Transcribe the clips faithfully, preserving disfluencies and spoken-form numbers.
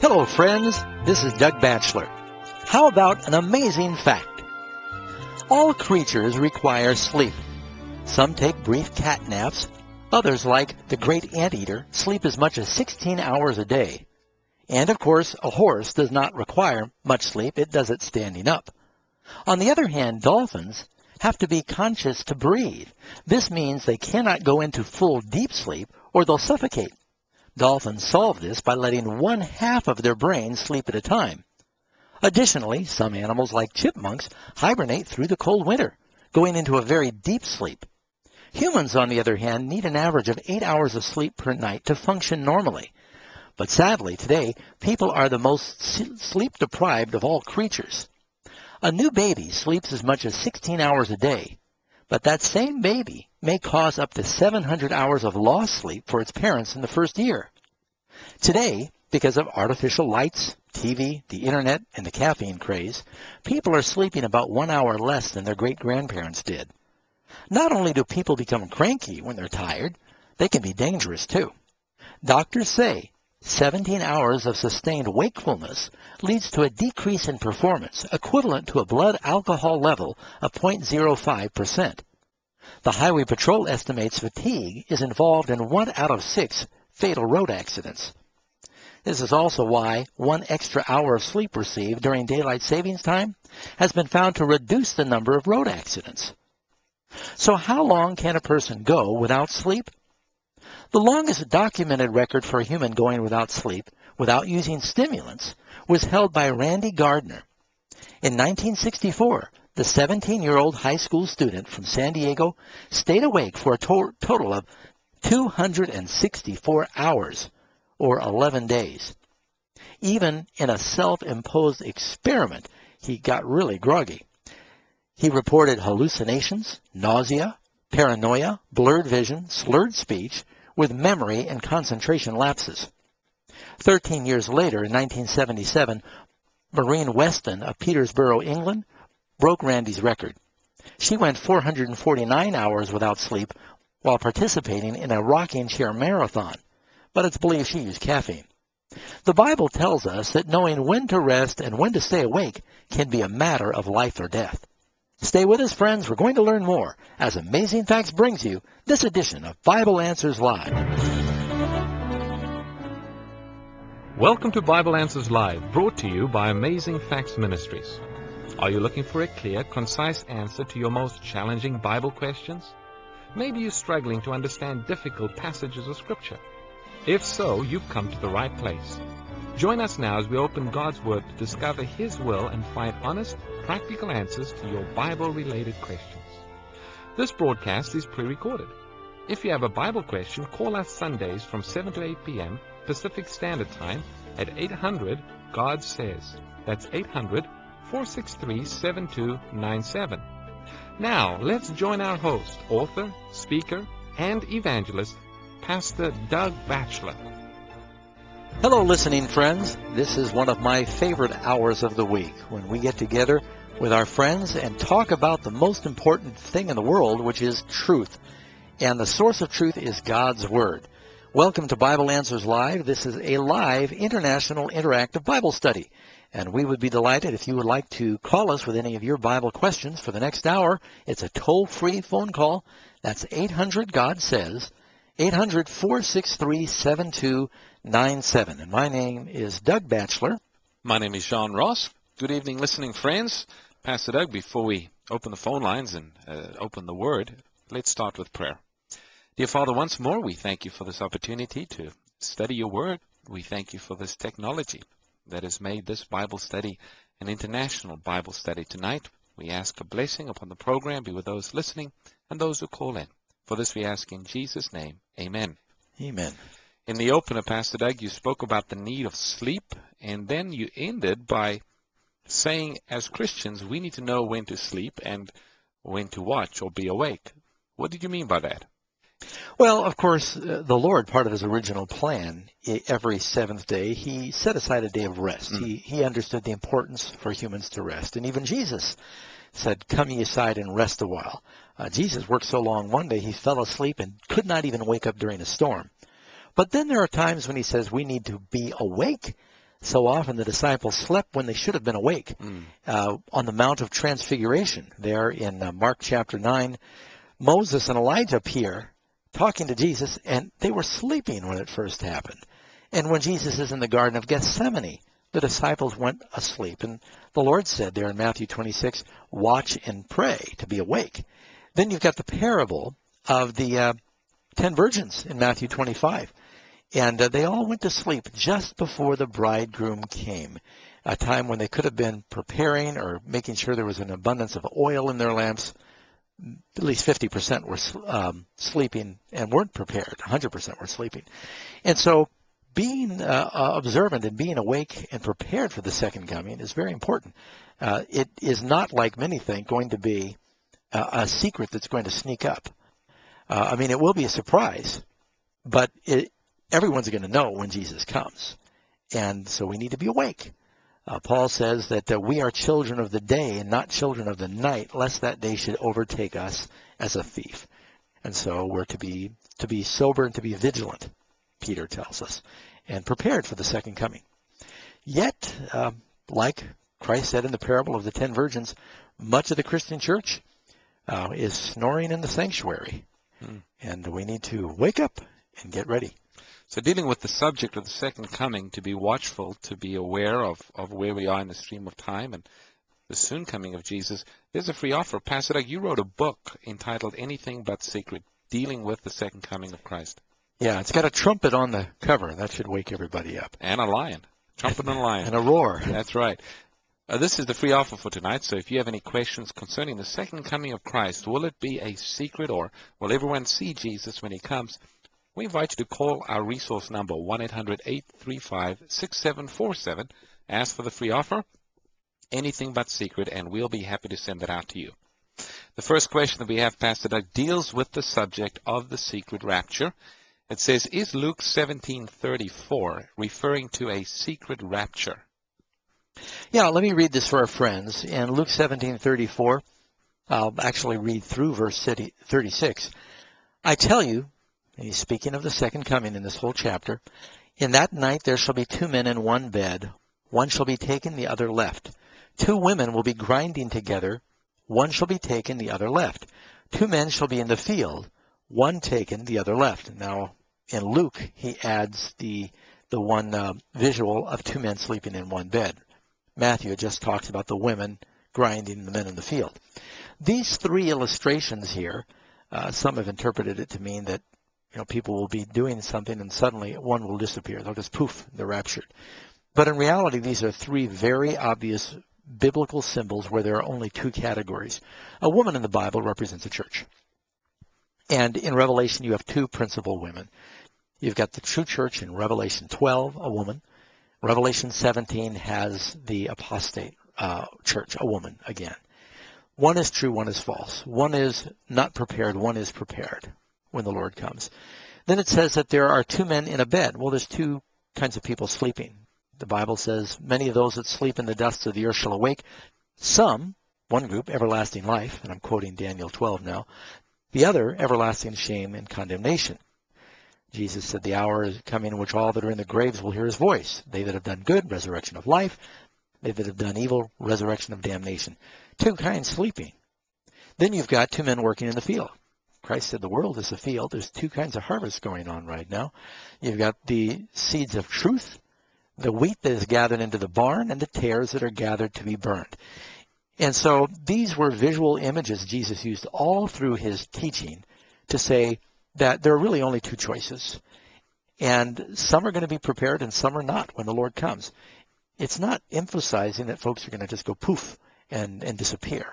Hello, friends. This is Doug Batchelor. How about an amazing fact? All creatures require sleep. Some take brief cat naps. Others, like the great anteater, sleep as much as sixteen hours a day. And, of course, a horse does not require much sleep. It does it standing up. On the other hand, dolphins have to be conscious to breathe. This means they cannot go into full deep sleep or they'll suffocate. Dolphins solve this by letting one half of their brain sleep at a time. Additionally, some animals like chipmunks hibernate through the cold winter, going into a very deep sleep. Humans, on the other hand, need an average of eight hours of sleep per night to function normally. But sadly, today, people are the most sleep-deprived of all creatures. A new baby sleeps as much as sixteen hours a day, but that same baby may cause up to seven hundred hours of lost sleep for its parents in the first year. Today, because of artificial lights, T V, the internet, and the caffeine craze, people are sleeping about one hour less than their great-grandparents did. Not only do people become cranky when they're tired, they can be dangerous too. Doctors say seventeen hours of sustained wakefulness leads to a decrease in performance equivalent to a blood alcohol level of zero point zero five percent. The Highway Patrol estimates fatigue is involved in one out of six fatal road accidents. This is also why one extra hour of sleep received during daylight savings time has been found to reduce the number of road accidents. So how long can a person go without sleep? The longest documented record for a human going without sleep, without using stimulants, was held by Randy Gardner. In nineteen sixty-four, the seventeen-year-old high school student from San Diego stayed awake for a to- total of two hundred sixty-four hours, or eleven days. Even in a self-imposed experiment, he got really groggy. He reported hallucinations, nausea, paranoia, blurred vision, slurred speech, with memory and concentration lapses. Thirteen years later, in nineteen seventy-seven, Maureen Weston of Peterborough, England, broke Randy's record. She went four hundred forty-nine hours without sleep while participating in a rocking chair marathon, but it's believed she used caffeine. The Bible tells us that knowing when to rest and when to stay awake can be a matter of life or death. Stay with us, friends. We're going to learn more as Amazing Facts brings you this edition of Bible Answers Live. Welcome to Bible Answers Live, brought to you by Amazing Facts Ministries. Are you looking for a clear, concise answer to your most challenging Bible questions? Maybe you're struggling to understand difficult passages of Scripture. If so, you've come to the right place. Join us now as we open God's Word to discover His will and find honest, practical answers to your Bible-related questions. This broadcast is pre-recorded. If you have a Bible question, call us Sundays from seven to eight p.m. Pacific Standard Time at eight hundred God Says. That's eight hundred, four six three, seven two nine seven. Now, let's join our host, author, speaker, and evangelist, Pastor Doug Batchelor. Hello, listening friends. This is one of my favorite hours of the week when we get together with our friends and talk about the most important thing in the world, which is truth. And the source of truth is God's Word. Welcome to Bible Answers Live. This is a live international interactive Bible study. And we would be delighted if you would like to call us with any of your Bible questions for the next hour. It's a toll-free phone call. That's eight hundred God Says, eight hundred, four six three, seven two nine seven. And my name is Doug Batchelor. My name is Sean Ross. Good evening, listening friends. Pastor Doug, before we open the phone lines and uh, open the Word, let's start with prayer. Dear Father, once more, we thank you for this opportunity to study your Word. We thank you for this technology that has made this Bible study an international Bible study tonight. We ask a blessing upon the program, be with those listening and those who call in. For this we ask in Jesus' name, amen. Amen. In the opener, Pastor Doug, you spoke about the need of sleep, and then you ended by saying, as Christians, we need to know when to sleep and when to watch or be awake. What did you mean by that? Well, of course, uh, the Lord, part of his original plan, I- every seventh day, he set aside a day of rest. Mm. He, he understood the importance for humans to rest. And even Jesus said, come ye aside and rest a while. Uh, Jesus worked so long one day he fell asleep and could not even wake up during a storm. But then there are times when he says we need to be awake So often the disciples slept when they should have been awake. Mm. Uh, on the Mount of Transfiguration, there in uh, Mark chapter nine, Moses and Elijah appear talking to Jesus, and they were sleeping when it first happened. And when Jesus is in the Garden of Gethsemane, the disciples went asleep. And the Lord said there in Matthew twenty-six, watch and pray to be awake. Then you've got the parable of the uh, ten virgins in Matthew twenty-five. And uh, they all went to sleep just before the bridegroom came, a time when they could have been preparing or making sure there was an abundance of oil in their lamps. At least fifty percent were um, sleeping and weren't prepared. one hundred percent were sleeping. And so being uh, observant and being awake and prepared for the second coming is very important. Uh, it is not, like many think, going to be uh, a secret that's going to sneak up. Uh, I mean, it will be a surprise, but it, everyone's going to know when Jesus comes. And so we need to be awake. Uh, Paul says that uh, we are children of the day and not children of the night, lest that day should overtake us as a thief. And so we're to be to be sober and to be vigilant, Peter tells us, and prepared for the second coming. Yet, uh, like Christ said in the parable of the ten virgins, much of the Christian church uh, is snoring in the sanctuary. Hmm. And we need to wake up and get ready. So dealing with the subject of the second coming, to be watchful, to be aware of, of where we are in the stream of time and the soon coming of Jesus, there's a free offer. Pastor Doug, you wrote a book entitled Anything But Secret, dealing with the second coming of Christ. Yeah, it's got a trumpet on the cover. That should wake everybody up. And a lion. Trumpet and a lion. And a roar. That's right. Uh, this is the free offer for tonight, so if you have any questions concerning the second coming of Christ, will it be a secret or will everyone see Jesus when he comes? We invite you to call our resource number, one eight hundred, eight three five, six seven four seven. Ask for the free offer, Anything But Secret, and we'll be happy to send that out to you. The first question that we have, Pastor Doug, deals with the subject of the secret rapture. It says, is Luke seventeen thirty-four referring to a secret rapture? Yeah, let me read this for our friends. In Luke seventeen thirty-four, I'll actually read through verse thirty-six. I tell you, and he's speaking of the second coming in this whole chapter, in that night there shall be two men in one bed, one shall be taken, the other left. Two women will be grinding together, one shall be taken, the other left. Two men shall be in the field, one taken, the other left. Now, in Luke, he adds the the one uh, visual of two men sleeping in one bed. Matthew just talks about the women grinding, the men in the field. These three illustrations here, uh, some have interpreted it to mean that you know, people will be doing something and suddenly one will disappear. They'll just poof, they're raptured. But in reality, these are three very obvious biblical symbols where there are only two categories. A woman in the Bible represents a church. And in Revelation, you have two principal women. You've got the true church in Revelation twelve, a woman. Revelation seventeen has the apostate uh, church, a woman again. One is true, one is false. One is not prepared, one is prepared when the Lord comes. Then it says that there are two men in a bed. Well, there's two kinds of people sleeping. The Bible says, many of those that sleep in the dust of the earth shall awake. Some, one group, everlasting life, and I'm quoting Daniel twelve now. The other, everlasting shame and condemnation. Jesus said, the hour is coming in which all that are in the graves will hear his voice. They that have done good, resurrection of life. They that have done evil, resurrection of damnation. Two kinds sleeping. Then you've got two men working in the field. Christ said the world is a field. There's two kinds of harvest going on right now. You've got the seeds of truth, the wheat that is gathered into the barn, and the tares that are gathered to be burned. And so these were visual images Jesus used all through his teaching to say that there are really only two choices. And some are going to be prepared and some are not when the Lord comes. It's not emphasizing that folks are going to just go poof and, and disappear.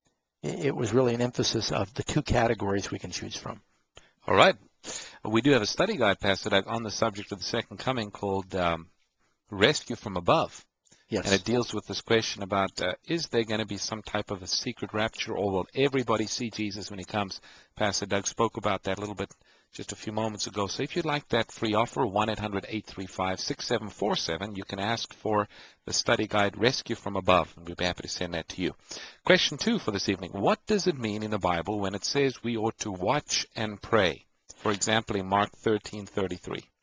It was really an emphasis of the two categories we can choose from. All right. We do have a study guide, Pastor Doug, on the subject of the second coming called um, Rescue from Above. Yes. And it deals with this question about, uh, is there going to be some type of a secret rapture, or will everybody see Jesus when he comes? Pastor Doug spoke about that a little bit just a few moments ago. So if you'd like that free offer, one eight hundred, eight three five, six seven four seven, you can ask for the study guide, Rescue from Above, and we'll be happy to send that to you. Question two for this evening. What does it mean in the Bible when it says we ought to watch and pray? For example, in Mark thirteen thirty-three.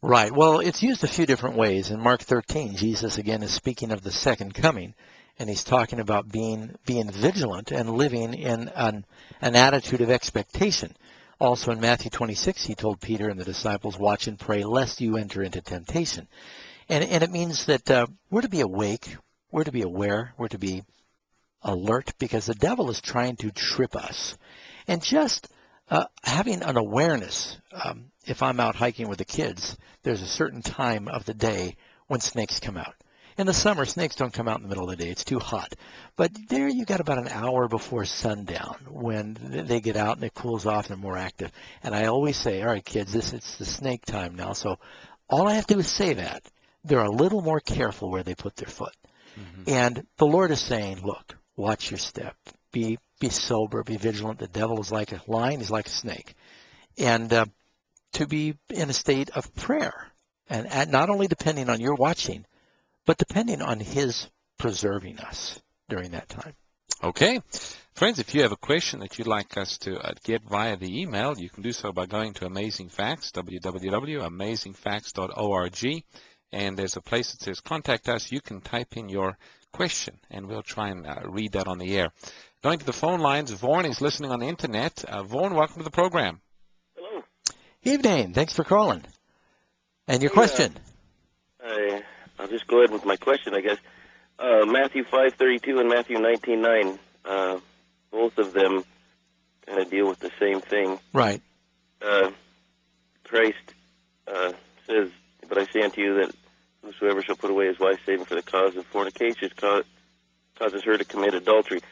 Right. Well, it's used a few different ways. In Mark thirteen, Jesus again is speaking of the second coming, and he's talking about being being vigilant and living in an, an attitude of expectation. Also in Matthew twenty-six, he told Peter and the disciples, watch and pray lest you enter into temptation. And, and it means that uh, we're to be awake, we're to be aware, we're to be alert, because the devil is trying to trip us. And just uh, having an awareness, um, if I'm out hiking with the kids, there's a certain time of the day when snakes come out. In the summer, snakes don't come out in the middle of the day. It's too hot. But there you got about an hour before sundown when they get out and it cools off and they're more active. And I always say, all right, kids, this it's the snake time now. So all I have to do is say that. They're a little more careful where they put their foot. Mm-hmm. And the Lord is saying, look, watch your step. Be be sober. Be vigilant. The devil is like a lion. He's like a snake. And uh, to be in a state of prayer. And, and not only depending on your watching, but depending on his preserving us during that time. Okay. Friends, if you have a question that you'd like us to uh, get via the email, you can do so by going to Amazing Facts, w w w dot amazing facts dot org. And there's a place that says Contact Us. You can type in your question, and we'll try and uh, read that on the air. Going to the phone lines, Vaughn is listening on the Internet. Uh, Vaughn, welcome to the program. Hello. Evening. Thanks for calling. And your Hey, question? Uh, I, I'll just go ahead with my question, I guess. Uh, Matthew five thirty-two and Matthew nineteen nine, uh, both of them kind of deal with the same thing. Right. Uh, Christ uh, says, but I say unto you that whosoever shall put away his wife, saving for the cause of fornication, cause, causes her to commit adultery.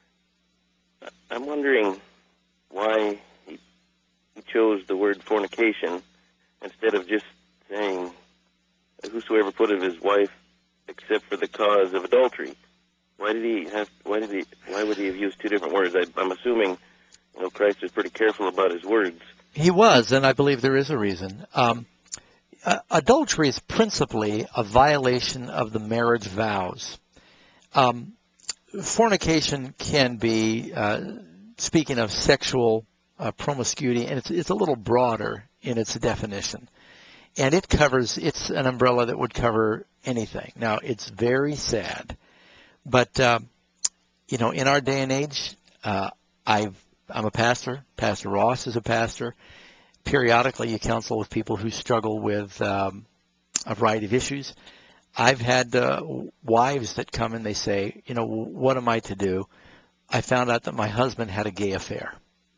I'm wondering why he, he chose the word fornication instead of just saying, whosoever put of his wife except for the cause of adultery. Why did he have? Why did he? Why would he have used two different words? I, I'm assuming, you know, Christ is pretty careful about his words. He was, and I believe there is a reason. Um, uh, adultery is principally a violation of the marriage vows. Um, fornication can be, uh, speaking of sexual uh, promiscuity, and it's, it's a little broader in its definition. And it covers, it's an umbrella that would cover anything. Now, it's very sad, but, uh, you know, in our day and age, uh, I've, I'm a pastor. Pastor Ross is a pastor. Periodically, you counsel with people who struggle with um, a variety of issues. I've had uh, wives that come and they say, you know, what am I to do? I found out that my husband had a gay affair.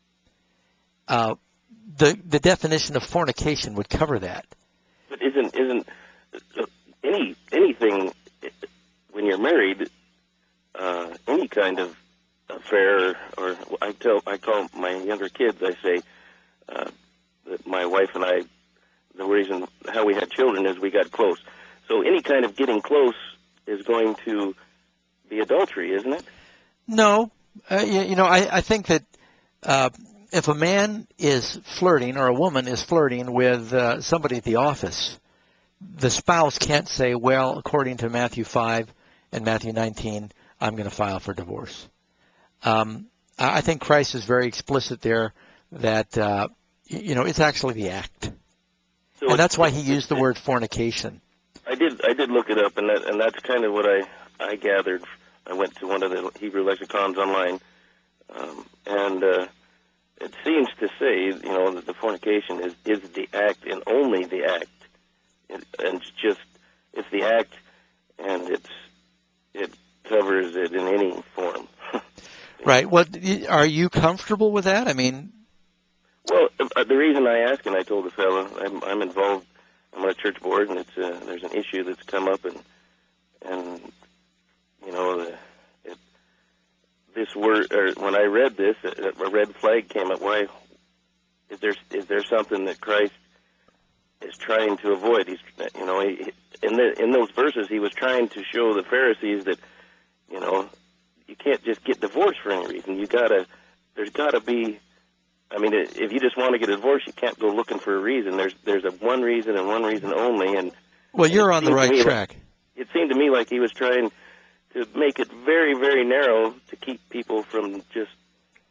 Uh, the the definition of fornication would cover that. But isn't isn't any anything when you're married, uh, any kind of affair, or I tell I call my younger kids, I say uh, that my wife and I, the reason how we had children is we got close. So any kind of getting close is going to be adultery, isn't it? No, uh, you, you know I, I think that uh, if a man is flirting or a woman is flirting with uh, somebody at the office, the spouse can't say, well, according to Matthew five and Matthew nineteen, I'm going to file for divorce. Um, I think Christ is very explicit there that, uh, you know, it's actually the act. So and that's why he used the word fornication. I did I did look it up, and that and that's kind of what I, I gathered. I went to one of the Hebrew lexicons online, um, and uh, it seems to say, you know, that the fornication is, is the act and only the act. It, and it's just, it's the act, and it's it covers it in any form. Right. What are you comfortable with that? I mean, well, uh, the reason I asked, and I told the fellow, I'm, I'm involved. I'm on a church board, and it's uh, there's an issue that's come up, and and you know, the, it, this word, or when I read this, a, a red flag came up. Why is there is there something that Christ is trying to avoid? He's, you know, he, in the in those verses, he was trying to show the Pharisees that, you know, you can't just get divorced for any reason. You gotta, there's gotta be. I mean, if you just want to get a divorce, you can't go looking for a reason. There's there's a one reason and one reason only. And well, you're on the right track. Like, it seemed to me like he was trying to make it very, very narrow to keep people from just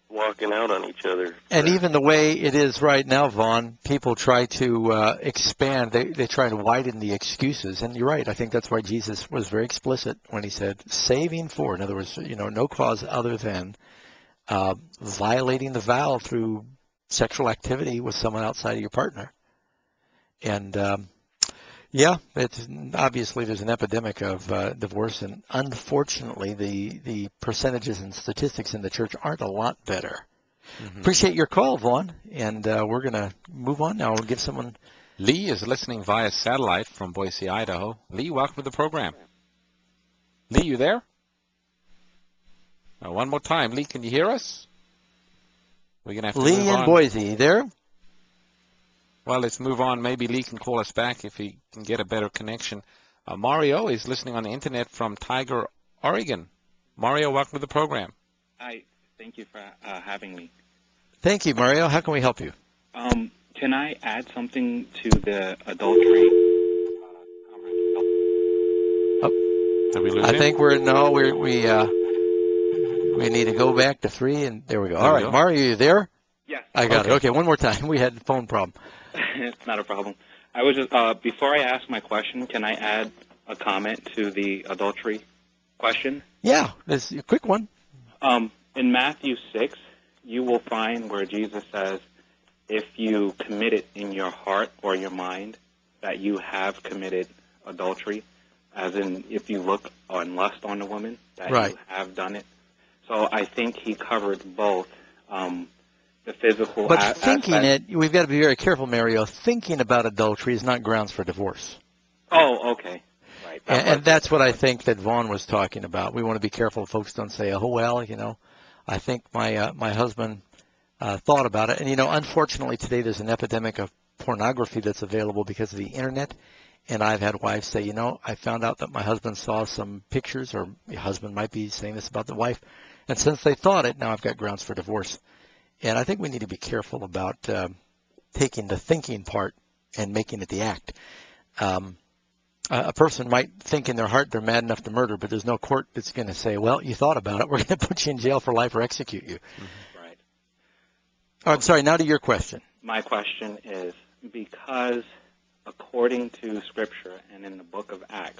walking out on each other. And even the way it is right now, Vaughn, people try to uh, expand. They they try to widen the excuses. And you're right. I think that's why Jesus was very explicit when he said, saving for. In other words, you know, no cause other than uh, violating the vow through sexual activity with someone outside of your partner. And um, yeah, it's obviously there's an epidemic of uh, divorce, and unfortunately, the the percentages and statistics in the church aren't a lot better. Mm-hmm. Appreciate your call, Vaughn, and uh, we're going to move on now. We'll give someone. Lee is listening via satellite from Boise, Idaho. Lee, welcome to the program. Lee, you there? Uh, one more time. Lee, can you hear us? We're going to have to Lee move in on. Boise, you there? Well, let's move on. Maybe Lee can call us back if he can get a better connection. Uh, Mario is listening on the internet from Tiger, Oregon. Mario, welcome to the program. Hi. Thank you for uh, having me. Thank you, Mario. How can we help you? Um, can I add something to the adultery uh, conversation? Oh, Did we lose I him? think we're no, we're, we uh, we need to go back to three, and there we go. There All we right, go. Mario, you there? Yes. I got okay. it. Okay, one more time. We had a phone problem. It's not a problem. I was just uh, before I ask my question, can I add a comment to the adultery question? Yeah, this a quick one. Um, in Matthew six, you will find where Jesus says, if you commit it in your heart or your mind that you have committed adultery, as in if you look on lust on a woman, that Right. you have done it. So I think he covered both um, the physical But a- thinking aspect. it, we've got to be very careful, Mario. Thinking about adultery is not grounds for divorce. Oh, okay. Right. That And, and was- that's what I think that Vaughn was talking about. We want to be careful folks don't say, oh, well, you know, I think my uh, my husband uh, thought about it. And, you know, unfortunately today there's an epidemic of pornography that's available because of the Internet. And I've had wives say, you know, I found out that my husband saw some pictures, or my husband might be saying this about the wife. And since they thought it, now I've got grounds for divorce. And I think we need to be careful about um, taking the thinking part and making it the act. Um, a a person might think in their heart they're mad enough to murder, but there's no court that's going to say, well, you thought about it. We're going to put you in jail for life or execute you. Right. Oh, I'm sorry. Now to your question. My question is, because according to Scripture and in the book of Acts,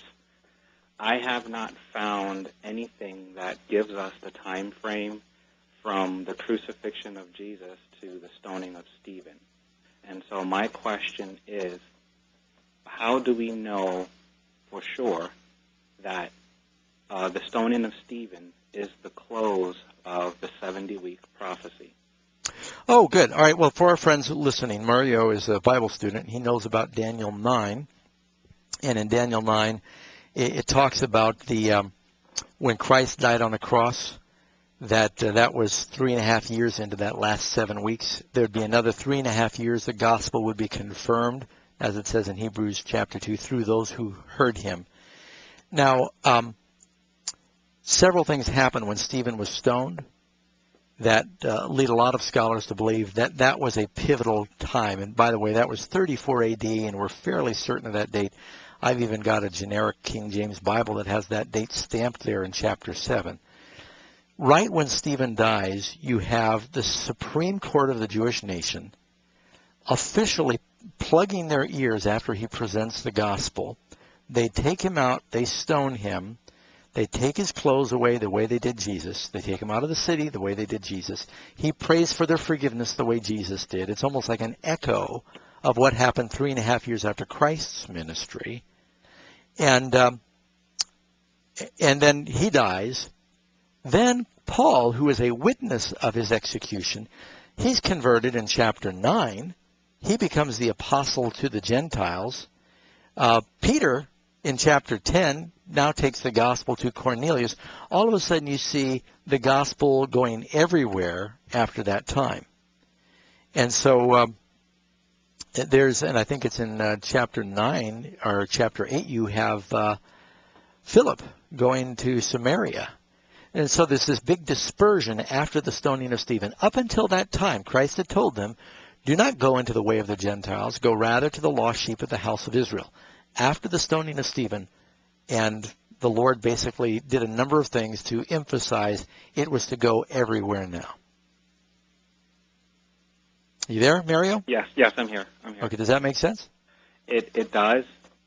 I have not found anything that gives us the time frame from the crucifixion of Jesus to the stoning of Stephen. And so my question is, how do we know for sure that uh, the stoning of Stephen is the close of the seventy-week prophecy? Oh, good. All right. Well, for our friends listening, Mario is a Bible student. He knows about Daniel nine. And in Daniel nine, it, it talks about the um, when Christ died on the cross, that uh, that was three and a half years into that last seven weeks. There'd be another three and a half years the gospel would be confirmed, as it says in Hebrews chapter two, through those who heard him. Now, um, several things happened when Stephen was stoned that uh, lead a lot of scholars to believe that that was a pivotal time. And by the way, that was thirty-four A D, and we're fairly certain of that date. I've even got a generic King James Bible that has that date stamped there in chapter seven. Right when Stephen dies, you have the Supreme Court of the Jewish nation officially plugging their ears after he presents the gospel. They take him out, they stone him, they take his clothes away the way they did Jesus. They take him out of the city the way they did Jesus. He prays for their forgiveness the way Jesus did. It's almost like an echo of what happened three and a half years after Christ's ministry. And um, and then he dies. Then Paul, who is a witness of his execution, he's converted in chapter nine. He becomes the apostle to the Gentiles. Uh, Peter, in chapter ten, now takes the gospel to Cornelius. All of a sudden you see the gospel going everywhere after that time. And so um, there's, and I think it's in uh, chapter nine or chapter eight, you have uh, Philip going to Samaria. And so there's this big dispersion after the stoning of Stephen. Up until that time, Christ had told them, do not go into the way of the Gentiles, go rather to the lost sheep of the house of Israel. After the stoning of Stephen, and the Lord basically did a number of things to emphasize it was to go everywhere now. You there, Mario? Yes, yes, I'm here. I'm here. Okay, does that make sense? It it does.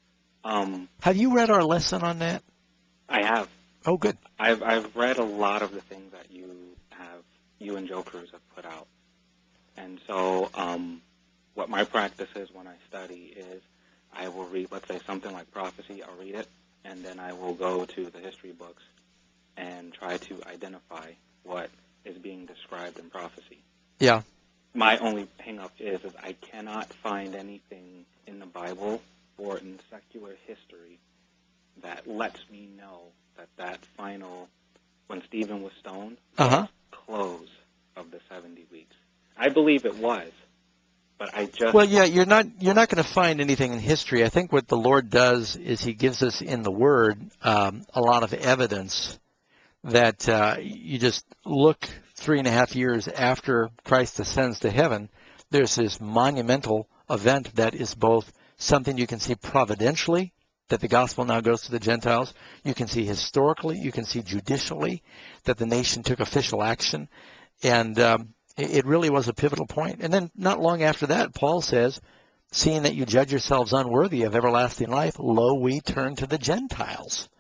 Um, Have you read our lesson on that? I have. Oh, good. I've I've read a lot of the things that you have, you and Joe Cruz have put out, and so um, what my practice is when I study is I will read, let's say something like prophecy. I'll read it, and then I will go to the history books and try to identify what is being described in prophecy. Yeah. My only hang-up is, is I cannot find anything in the Bible or in secular history that lets me know that that final, when Stephen was stoned, Uh-huh. close of the seventy weeks. I believe it was, but I just... Well, yeah, you're not you're not going to find anything in history. I think what the Lord does is He gives us in the Word um, a lot of evidence that uh, you just look three and a half years after Christ ascends to heaven, there's this monumental event that is both something you can see providentially, that the gospel now goes to the Gentiles. You can see historically, you can see judicially, that the nation took official action. And um, it, it really was a pivotal point. And then not long after that, Paul says, seeing that you judge yourselves unworthy of everlasting life, lo, we turn to the Gentiles.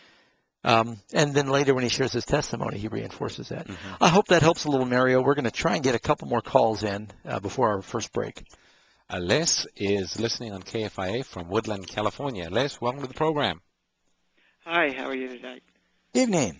Um, and then later when he shares his testimony, he reinforces that. Mm-hmm. I hope that helps a little, Mario. We're going to try and get a couple more calls in uh, before our first break. Uh, Les is listening on K F I A from Woodland, California. Les, welcome to the program. Hi, how are you today? Evening.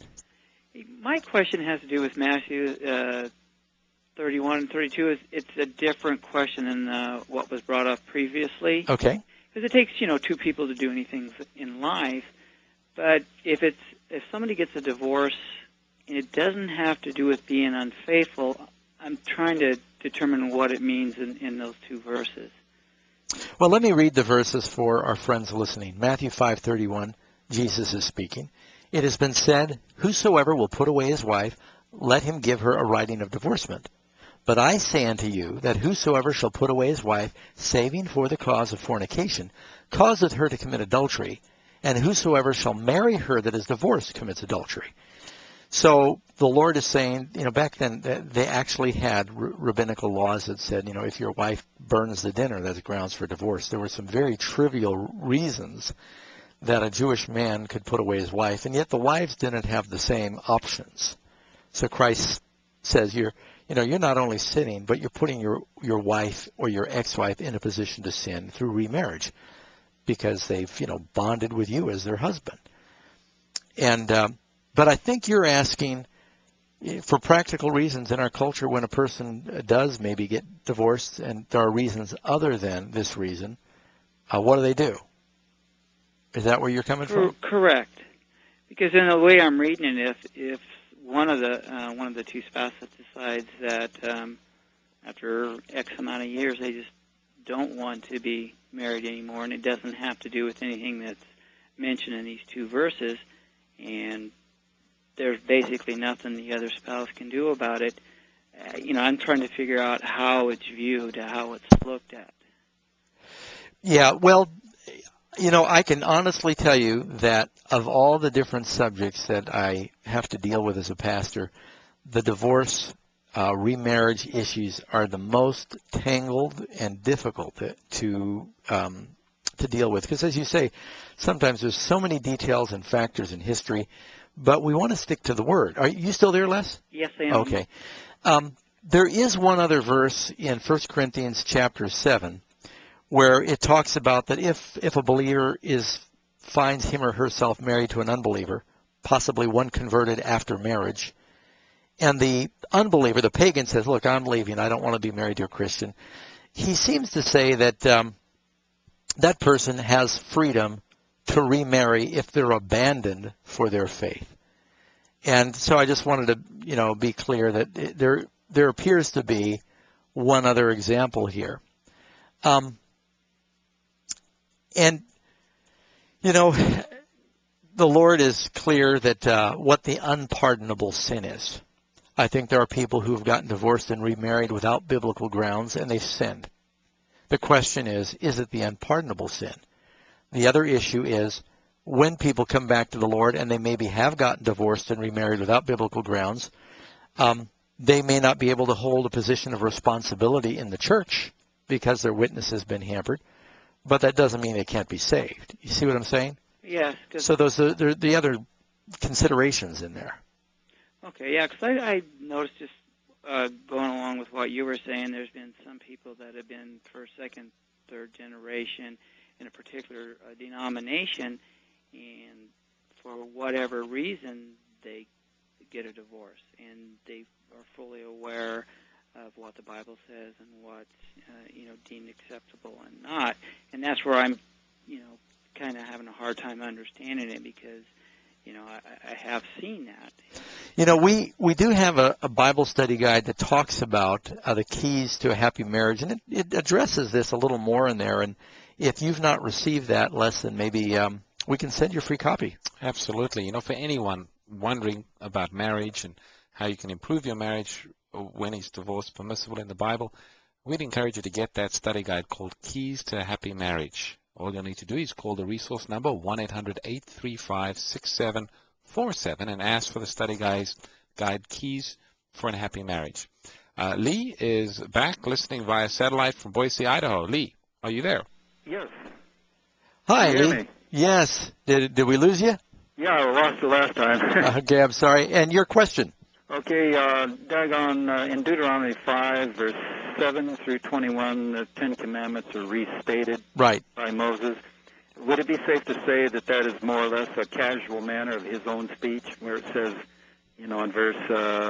My question has to do with Matthew uh, thirty-one and thirty-two. It's, it's a different question than uh, what was brought up previously. Okay. Because it takes, you know, two people to do anything in life. But if it's if somebody gets a divorce and it doesn't have to do with being unfaithful, I'm trying to determine what it means in, in those two verses. Well, let me read the verses for our friends listening. Matthew five thirty-one, Jesus is speaking. It has been said, whosoever will put away his wife, let him give her a writing of divorcement. But I say unto you that whosoever shall put away his wife, saving for the cause of fornication, causeth her to commit adultery, and whosoever shall marry her that is divorced commits adultery. So the Lord is saying, you know, back then they actually had r- rabbinical laws that said, you know, if your wife burns the dinner, that's grounds for divorce. There were some very trivial reasons that a Jewish man could put away his wife, and yet the wives didn't have the same options. So Christ says, you're, you know, you're not only sinning, but you're putting your, your wife or your ex-wife in a position to sin through remarriage, because they've, you know, bonded with you as their husband. And um, but I think you're asking, for practical reasons in our culture, when a person does maybe get divorced and there are reasons other than this reason, uh, what do they do? Is that where you're coming Cor- from? Correct. Because in the way I'm reading it, if if one of the uh, one of the two spouses decides that um, after X amount of years they just don't want to be married anymore, and it doesn't have to do with anything that's mentioned in these two verses, and there's basically nothing the other spouse can do about it. Uh, you know, I'm trying to figure out how it's viewed, how it's looked at. Yeah, well, you know, I can honestly tell you that of all the different subjects that I have to deal with as a pastor, the divorce, uh, remarriage issues are the most tangled and difficult to to, um, to deal with. Because as you say, sometimes there's so many details and factors in history, but we want to stick to the Word. Are you still there, Les? Yes, I am. Okay. Um, there is one other verse in First Corinthians chapter seven where it talks about that if, if a believer is finds him or herself married to an unbeliever, possibly one converted after marriage, and the unbeliever, the pagan, says, look, I'm leaving. I don't want to be married to a Christian. He seems to say that um, that person has freedom to remarry if they're abandoned for their faith. And so I just wanted to, you know, be clear that there there appears to be one other example here. Um, and, you know, the Lord is clear that uh, what the unpardonable sin is. I think there are people who have gotten divorced and remarried without biblical grounds, and they've sinned. The question is, is it the unpardonable sin? The other issue is when people come back to the Lord and they maybe have gotten divorced and remarried without biblical grounds, um, they may not be able to hold a position of responsibility in the church because their witness has been hampered, but that doesn't mean they can't be saved. You see what I'm saying? Yes. 'Cause So those are the, the other considerations in there. Okay, yeah, because I, I noticed just uh, going along with what you were saying, there's been some people that have been first, second, third generation in a particular uh, denomination, and for whatever reason, they get a divorce, and they are fully aware of what the Bible says and what's uh, you know deemed acceptable and not, and that's where I'm you know kind of having a hard time understanding it because you know I, I have seen that. You know, we, we do have a, a Bible study guide that talks about uh, the keys to a happy marriage, and it, it addresses this a little more in there. And if you've not received that lesson, maybe um, we can send you a free copy. Absolutely. You know, for anyone wondering about marriage and how you can improve your marriage when is divorce permissible in the Bible, we'd encourage you to get that study guide called Keys to a Happy Marriage. All you'll need to do is call the resource number one eight hundred, eight three five, six seven four seven and ask for the study guide's guide Keys for a Happy Marriage. Uh, Lee is back listening via satellite from Boise, Idaho. Lee, are you there? Yes. Hi, Can you Lee. hear me? Yes. Did, did we lose you? Yeah, I lost you last time. Okay, I'm sorry. And your question? Okay, uh, Dagon, uh, in Deuteronomy five, verse seven through twenty-one, the Ten Commandments are restated Right. by Moses. Would it be safe to say that that is more or less a casual manner of his own speech, where it says, you know, in verse uh,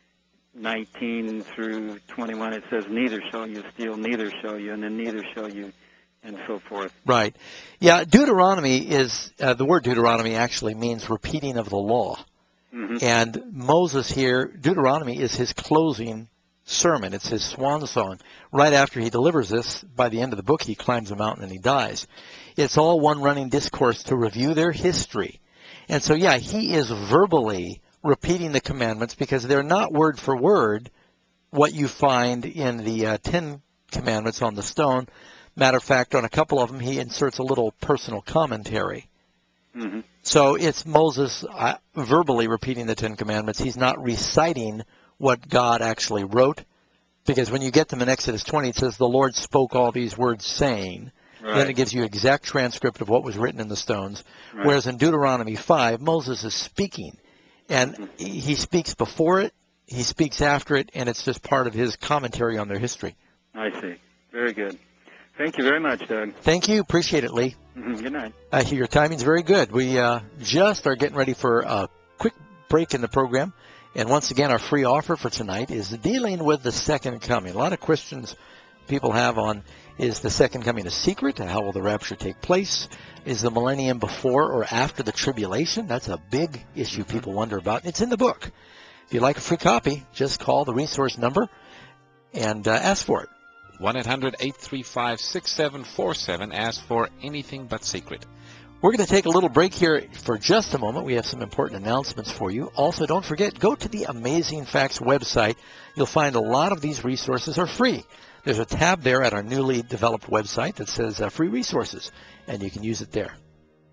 nineteen through twenty-one, it says, neither shall you steal, neither shall you, and then neither shall you, and so forth. Right. Yeah, Deuteronomy is, uh, the word Deuteronomy actually means repeating of the law. Mm-hmm. And Moses here, Deuteronomy is his closing sermon. It's his swan song. Right after he delivers this, by the end of the book, he climbs a mountain and he dies. It's all one running discourse to review their history. And so, yeah, he is verbally repeating the commandments because they're not word for word what you find in the uh, Ten Commandments on the stone. Matter of fact, on a couple of them, he inserts a little personal commentary. Mm-hmm. So it's Moses uh, verbally repeating the Ten Commandments. He's not reciting what God actually wrote, because when you get them in Exodus twenty, it says the Lord spoke all these words saying. Right. Then it gives you exact transcript of what was written in the stones. Right. Whereas in Deuteronomy five, Moses is speaking. And Mm-hmm. he speaks before it, he speaks after it, and it's just part of his commentary on their history. I see. Very good. Thank you very much, Doug. Thank you. Appreciate it, Lee. Mm-hmm. Good night. Uh, your timing's very good. We uh, just are getting ready for a quick break in the program. And once again, our free offer for tonight is dealing with the second coming. A lot of questions people have on, is the second coming a secret? How will the rapture take place? Is the millennium before or after the tribulation? That's a big issue people wonder about. It's in the book. If you'd like a free copy, just call the resource number and uh, ask for it. one eight hundred, eight three five, six seven four seven. Ask for Anything But Secret. We're going to take a little break here for just a moment. We have some important announcements for you. Also, don't forget, go to the Amazing Facts website. You'll find a lot of these resources are free. There's a tab there at our newly developed website that says uh, free resources, and you can use it there.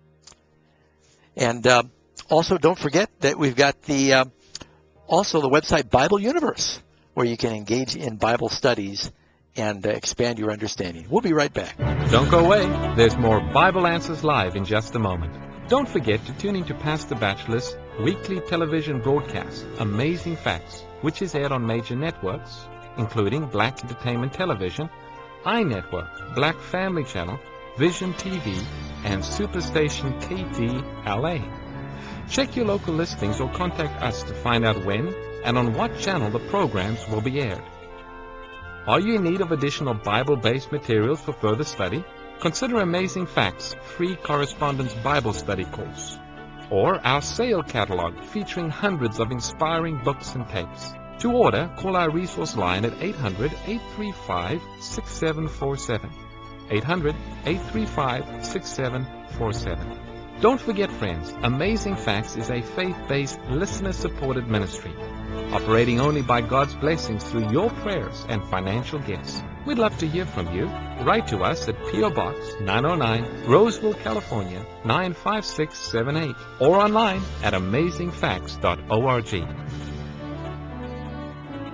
And uh, also, don't forget that we've got the uh, also the website Bible Universe, where you can engage in Bible studies and uh, expand your understanding. We'll be right back. Don't go away. There's more Bible Answers Live in just a moment. Don't forget to tune in to Pastor Batchelor's weekly television broadcast, Amazing Facts, which is aired on major networks, including Black Entertainment Television, iNetwork, Black Family Channel, Vision T V, and Superstation K T L A. Check your local listings or contact us to find out when and on what channel the programs will be aired. Are you in need of additional Bible-based materials for further study? Consider Amazing Facts free correspondence Bible study course, or our sale catalog featuring hundreds of inspiring books and tapes. To order, call our resource line at eight hundred, eight three five, six seven four seven. eight hundred, eight three five, six seven four seven. Don't forget, friends, Amazing Facts is a faith-based, listener-supported ministry, operating only by God's blessings through your prayers and financial gifts. We'd love to hear from you. Write to us at P O Box nine oh nine, Roseville, California, nine five six seven eight, or online at amazing facts dot org.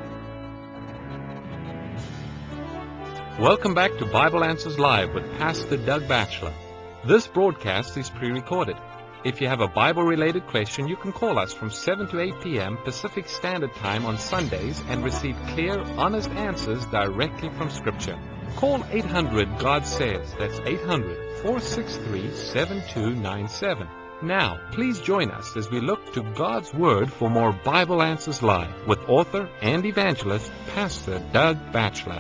Welcome back to Bible Answers Live with Pastor Doug Batchelor. This broadcast is pre-recorded. If you have a Bible-related question, you can call us from seven to eight p.m. Pacific Standard Time on Sundays and receive clear, honest answers directly from Scripture. Call eight hundred God Says. That's eight hundred, four six three, seven two nine seven. Now, please join us as we look to God's Word for more Bible Answers Live with author and evangelist, Pastor Doug Batchelor.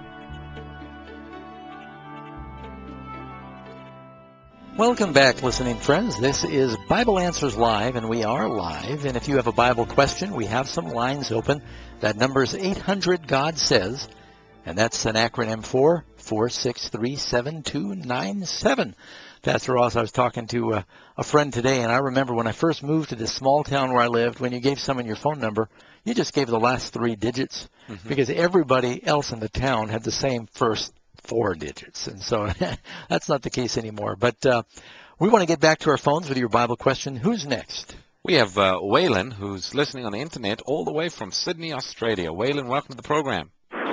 Welcome back, listening friends. This is Bible Answers Live, and we are live. And if you have a Bible question, we have some lines open. That number is eight hundred God Says, and that's an acronym for four six three, seven two nine seven. Pastor Ross, I was talking to a, a friend today, and I remember when I first moved to this small town where I lived, when you gave someone your phone number, you just gave the last three digits, mm-hmm. because everybody else in the town had the same first four digits. And so that's not the case anymore. But uh, we want to get back to our phones with your Bible question. Who's next? We have uh, Waylon, who's listening on the Internet all the way from Sydney, Australia. Waylon, welcome to the program.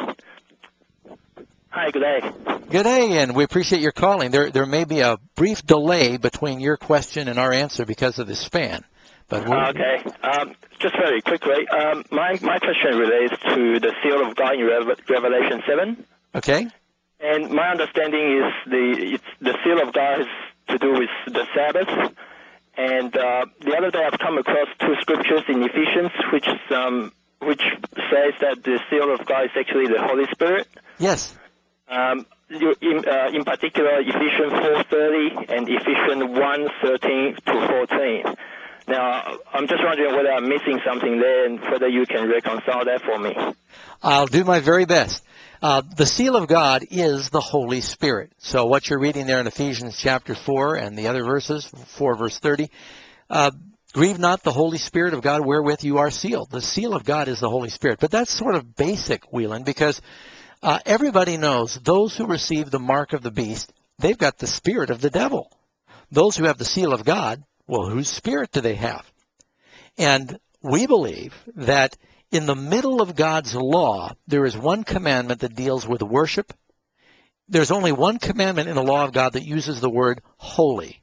Hi, good day. Good day, and we appreciate your calling. There there may be a brief delay between your question and our answer because of the span. But we'll... Okay. Um, just very quickly, um, my, my question relates to the seal of God in Revelation seven. Okay. And my understanding is the it's, the seal of God has to do with the Sabbath. And uh, the other day I've come across two scriptures in Ephesians, which um, which says that the seal of God is actually the Holy Spirit. Yes. Um, in, uh, in particular, Ephesians four thirty and Ephesians one thirteen to fourteen. Now, I'm just wondering whether I'm missing something there and whether you can reconcile that for me. I'll do my very best. Uh, the seal of God is the Holy Spirit. So what you're reading there in Ephesians chapter four and the other verses, four verse thirty, uh, grieve not the Holy Spirit of God wherewith you are sealed. The seal of God is the Holy Spirit. But that's sort of basic, Whelan, because uh, everybody knows those who receive the mark of the beast, they've got the spirit of the devil. Those who have the seal of God, well, whose spirit do they have? And we believe that in the middle of God's law, there is one commandment that deals with worship. There's only one commandment in the law of God that uses the word holy.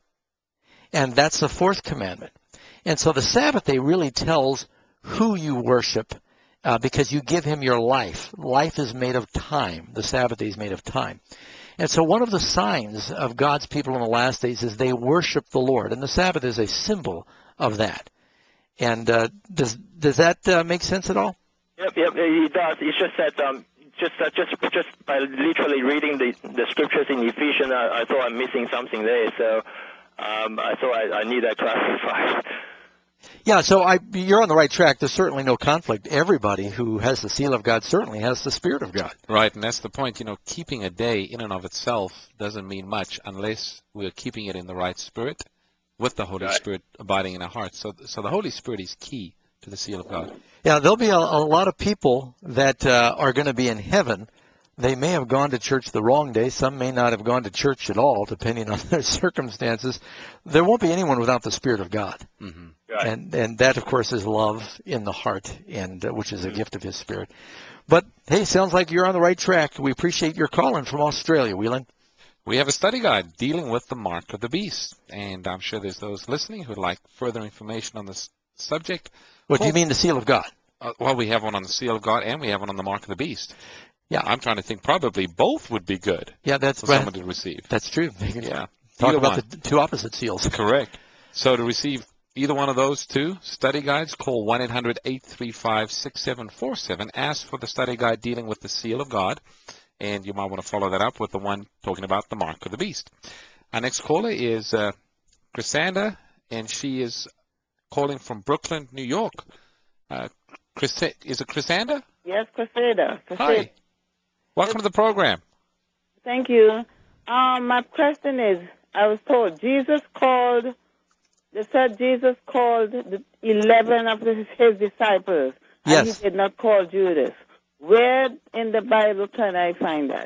And that's the fourth commandment. And so the Sabbath day really tells who you worship uh, because you give him your life. Life is made of time. The Sabbath day is made of time. And so one of the signs of God's people in the last days is they worship the Lord. And the Sabbath is a symbol of that. And uh, does does that uh, make sense at all? Yep, yep, it does. It's just that um, just uh, just just by literally reading the the scriptures in Ephesians, I, I thought I'm missing something there. So um, I thought I, I need that clarified. Yeah, so I, you're on the right track. There's certainly no conflict. Everybody who has the seal of God certainly has the Spirit of God. Right, and that's the point. You know, keeping a day in and of itself doesn't mean much unless we're keeping it in the right spirit, with the Holy right. Spirit abiding in our hearts. So, so the Holy Spirit is key to the seal of God. Yeah, there'll be a, a lot of people that uh, are going to be in heaven. They may have gone to church the wrong day. Some may not have gone to church at all, depending on their circumstances. There won't be anyone without the Spirit of God. Mm-hmm. Right. And and that, of course, is love in the heart, and uh, which is a gift of His Spirit. But, hey, sounds like you're on the right track. We appreciate your calling from Australia, Whelan. We have a study guide dealing with the mark of the beast, and I'm sure there's those listening who'd like further information on this subject. What well, do you mean the seal of God? Uh, well, we have one on the seal of God, and we have one on the mark of the beast. Yeah, I'm trying to think probably both would be good. Yeah, that's for right. someone to receive. That's true. Yeah, talk either about one. the two opposite seals. Correct. So to receive either one of those two study guides, call one eight hundred, eight three five, six seven four seven. Ask for the study guide dealing with the seal of God, and you might want to follow that up with the one talking about the mark of the beast. Our next caller is uh, Chrysanda, and she is calling from Brooklyn, New York. Uh, Chris, is it Chrysanda? Yes, Chrysanda. Hi. Welcome to the program. Thank you. Um, my question is, I was told Jesus called, they said Jesus called the eleven of his, his disciples, and yes. he did not call Judas. Where in the Bible can I find that?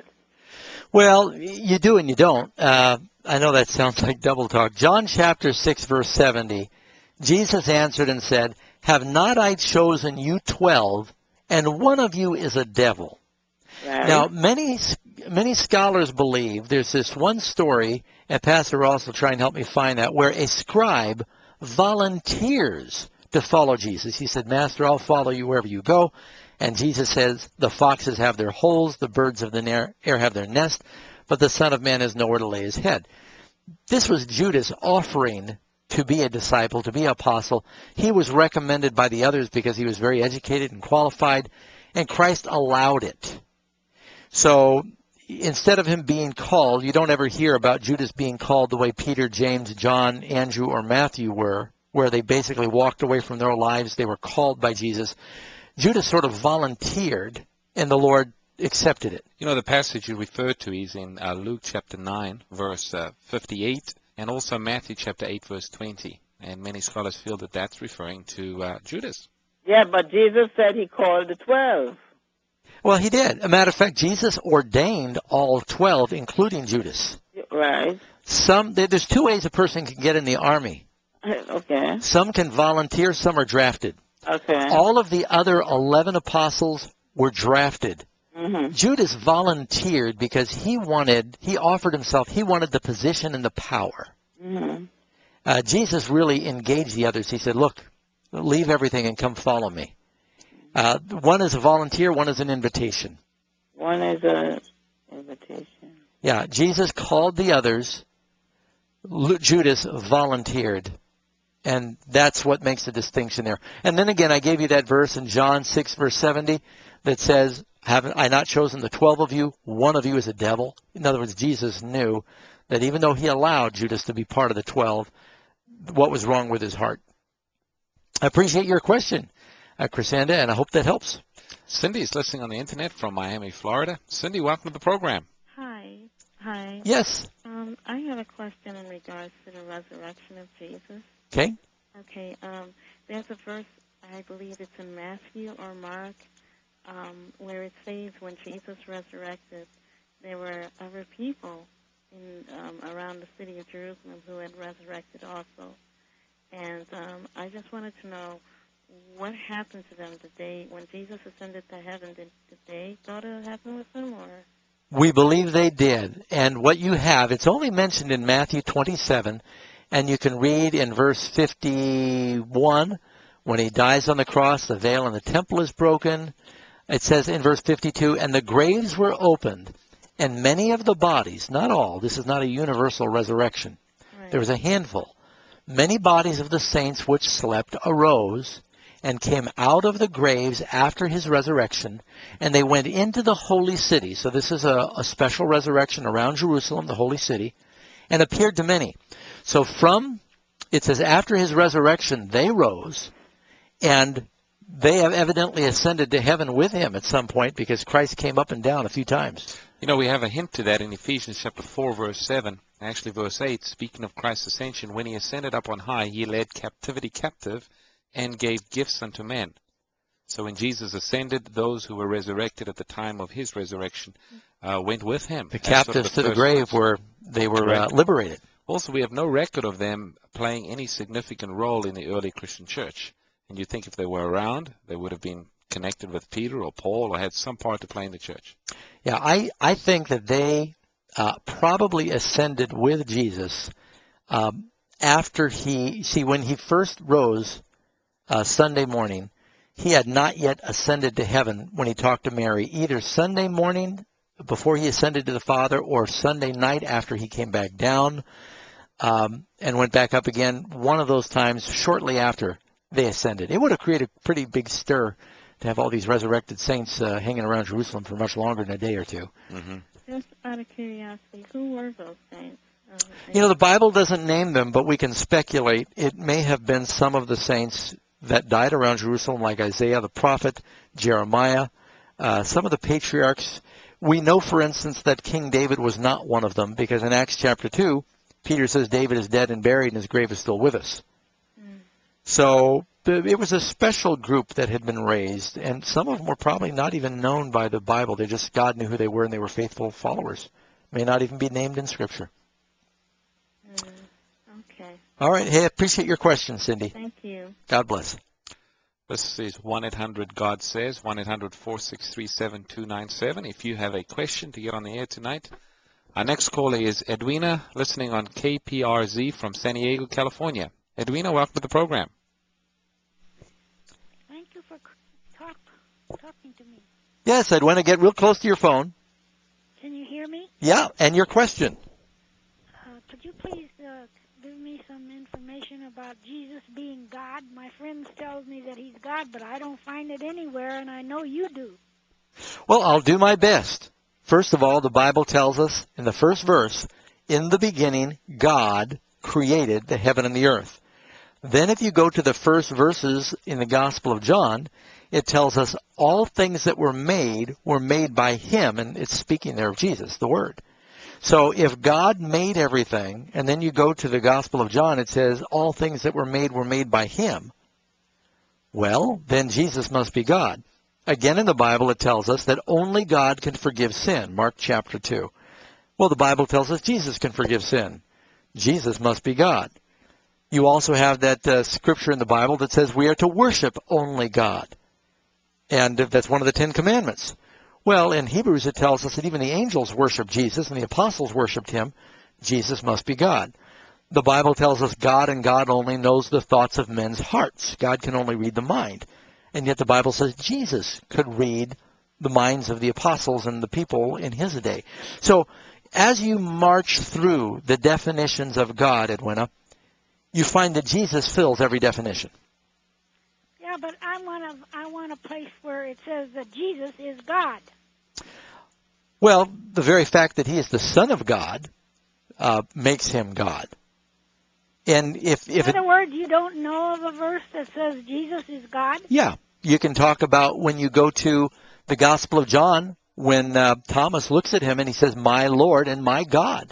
Well, you do and you don't. Uh, I know that sounds like double talk. John chapter six, verse seventy, Jesus answered and said, "Have not I chosen you twelve, and one of you is a devil?" Right. Now, many many scholars believe there's this one story, and Pastor Ross will try and help me find that, where a scribe volunteers to follow Jesus. He said, Master, I'll follow you wherever you go. And Jesus says, the foxes have their holes, the birds of the air have their nest, but the Son of Man has nowhere to lay his head. This was Judas offering to be a disciple, to be an apostle. He was recommended by the others because he was very educated and qualified, and Christ allowed it. So instead of him being called, you don't ever hear about Judas being called the way Peter, James, John, Andrew, or Matthew were, where they basically walked away from their lives. They were called by Jesus. Judas sort of volunteered, and the Lord accepted it. You know, the passage you referred to is in uh, Luke chapter nine, verse uh, fifty-eight, and also Matthew chapter eight, verse twenty. And many scholars feel that that's referring to uh, Judas. Yeah, but Jesus said he called the twelve. Well, he did. A matter of fact, Jesus ordained all twelve, including Judas. Right. Some there's two ways a person can get in the army. Okay. Some can volunteer, some are drafted. Okay. All of the other eleven apostles were drafted. Mm-hmm. Judas volunteered because he wanted, he offered himself, he wanted the position and the power. Mm-hmm. Uh, Jesus really engaged the others. He said, look, leave everything and come follow me. Uh, one is a volunteer, one is an invitation. One is an invitation. Yeah, Jesus called the others. Judas volunteered. And that's what makes the distinction there. And then again, I gave you that verse in John six, verse seventy, that says, haven't I not chosen the twelve of you? One of you is a devil. In other words, Jesus knew that even though he allowed Judas to be part of the twelve, what was wrong with his heart? I appreciate your question, uh, Chrysanda, and I hope that helps. Cindy is listening on the internet from Miami, Florida. Cindy, welcome to the program. Hi. Hi. Yes. Um, I have a question in regards to the resurrection of Jesus. Okay. Okay. Um, there's a verse, I believe it's in Matthew or Mark, um, where it says when Jesus resurrected, there were other people in um, around the city of Jerusalem who had resurrected also. And um, I just wanted to know what happened to them. Did they, when Jesus ascended to heaven, did, did they go to heaven with him, or? We believe they did. And what you have, it's only mentioned in Matthew twenty-seven, and you can read in verse fifty-one, when he dies on the cross, the veil in the temple is broken. It says in verse fifty-two, and the graves were opened, and many of the bodies, not all, this is not a universal resurrection. Right. There was a handful. Many bodies of the saints which slept arose and came out of the graves after his resurrection, and they went into the holy city. So this is a, a special resurrection around Jerusalem, the holy city, and appeared to many. So from, it says after his resurrection, they rose, and they have evidently ascended to heaven with him at some point, because Christ came up and down a few times. You know, we have a hint to that in Ephesians chapter four, verse seven, actually verse eight, speaking of Christ's ascension. When he ascended up on high, he led captivity captive and gave gifts unto men. So when Jesus ascended, those who were resurrected at the time of his resurrection uh, went with him. The captives sort of the to the grave were, they were uh, liberated. Also, we have no record of them playing any significant role in the early Christian church. And you think if they were around, they would have been connected with Peter or Paul or had some part to play in the church. Yeah, I, I think that they uh, probably ascended with Jesus um, after he, see, when he first rose uh, Sunday morning, he had not yet ascended to heaven when he talked to Mary, either Sunday morning before he ascended to the Father or Sunday night after he came back down um, and went back up again, one of those times shortly after they ascended. It would have created a pretty big stir to have all these resurrected saints uh, hanging around Jerusalem for much longer than a day or two. Mm-hmm. Just out of curiosity, who were those saints? Uh, you know, the Bible doesn't name them, but we can speculate. It may have been some of the saints that died around Jerusalem, like Isaiah the prophet, Jeremiah, uh, some of the patriarchs. We know, for instance, that King David was not one of them, because in Acts chapter two, Peter says David is dead and buried and his grave is still with us. Mm. So it was a special group that had been raised, and some of them were probably not even known by the Bible. They just, God knew who they were, and they were faithful followers. May not even be named in Scripture. Mm. Okay. All right. Hey, I appreciate your question, Cindy. Thank you. God bless. This is one eight hundred God Says, one eight hundred four six three seven two nine seven. If you have a question to get on the air tonight. Our next caller is Edwina, listening on K P R Z from San Diego, California. Edwina, welcome to the program. Thank you for talk, talking to me. Yes, Edwina, get real close to your phone. Can you hear me? Yeah, and your question. Uh, could you please uh, give me some information about Jesus being God? My friends tell me that he's God, but I don't find it anywhere, and I know you do. Well, I'll do my best. First of all, the Bible tells us in the first verse, in the beginning, God created the heaven and the earth. Then if you go to the first verses in the Gospel of John, it tells us all things that were made were made by him, and it's speaking there of Jesus, the Word. So if God made everything, and then you go to the Gospel of John, it says all things that were made were made by him, well, then Jesus must be God. Again, in the Bible, it tells us that only God can forgive sin, Mark chapter two. Well, the Bible tells us Jesus can forgive sin. Jesus must be God. You also have that uh, scripture in the Bible that says we are to worship only God. And that's one of the Ten Commandments. Well, in Hebrews, it tells us that even the angels worship Jesus and the apostles worshiped him. Jesus must be God. The Bible tells us God and God only knows the thoughts of men's hearts. God can only read the mind. And yet the Bible says Jesus could read the minds of the apostles and the people in his day. So as you march through the definitions of God, Edwina, you find that Jesus fills every definition. Yeah, but I want a, I want a place where it says that Jesus is God. Well, the very fact that he is the Son of God uh, makes him God. And if, if In other it, words, you don't know of a verse that says Jesus is God? Yeah, you can talk about when you go to the Gospel of John, when uh, Thomas looks at him and he says, my Lord and my God.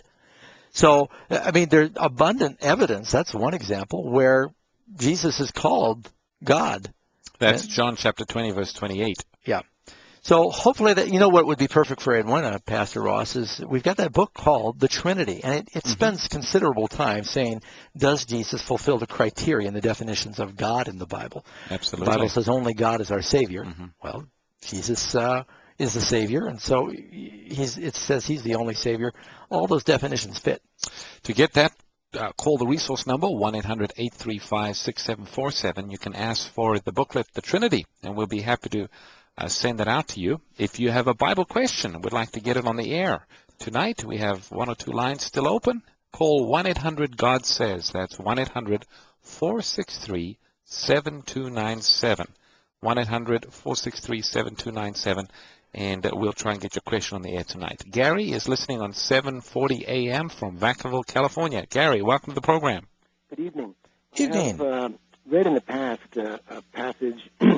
So, I mean, there's abundant evidence, that's one example, where Jesus is called God. That's and, John chapter twenty, verse twenty-eight. Yeah. So hopefully that, you know what would be perfect for Edwina, Pastor Ross, is we've got that book called The Trinity, and it, it mm-hmm. spends considerable time saying, does Jesus fulfill the criteria and the definitions of God in the Bible? Absolutely. The Bible says only God is our Savior. Mm-hmm. Well, Jesus uh, is the Savior, and so he's, it says he's the only Savior. All those definitions fit. To get that, uh, call the resource number, one eight hundred eight three five six seven four seven. You can ask for the booklet, The Trinity, and we'll be happy to Uh, send that out to you. If you have a Bible question and would like to get it on the air tonight, we have one or two lines still open. Call one eight hundred God Says. That's one eight hundred four six three seven two nine seven. one eight hundred four six three seven two nine seven. And uh, we'll try and get your question on the air tonight. Gary is listening on seven forty a m from Vacaville, California. Gary, welcome to the program. Good evening. Evening. I have uh, read in the past uh, a passage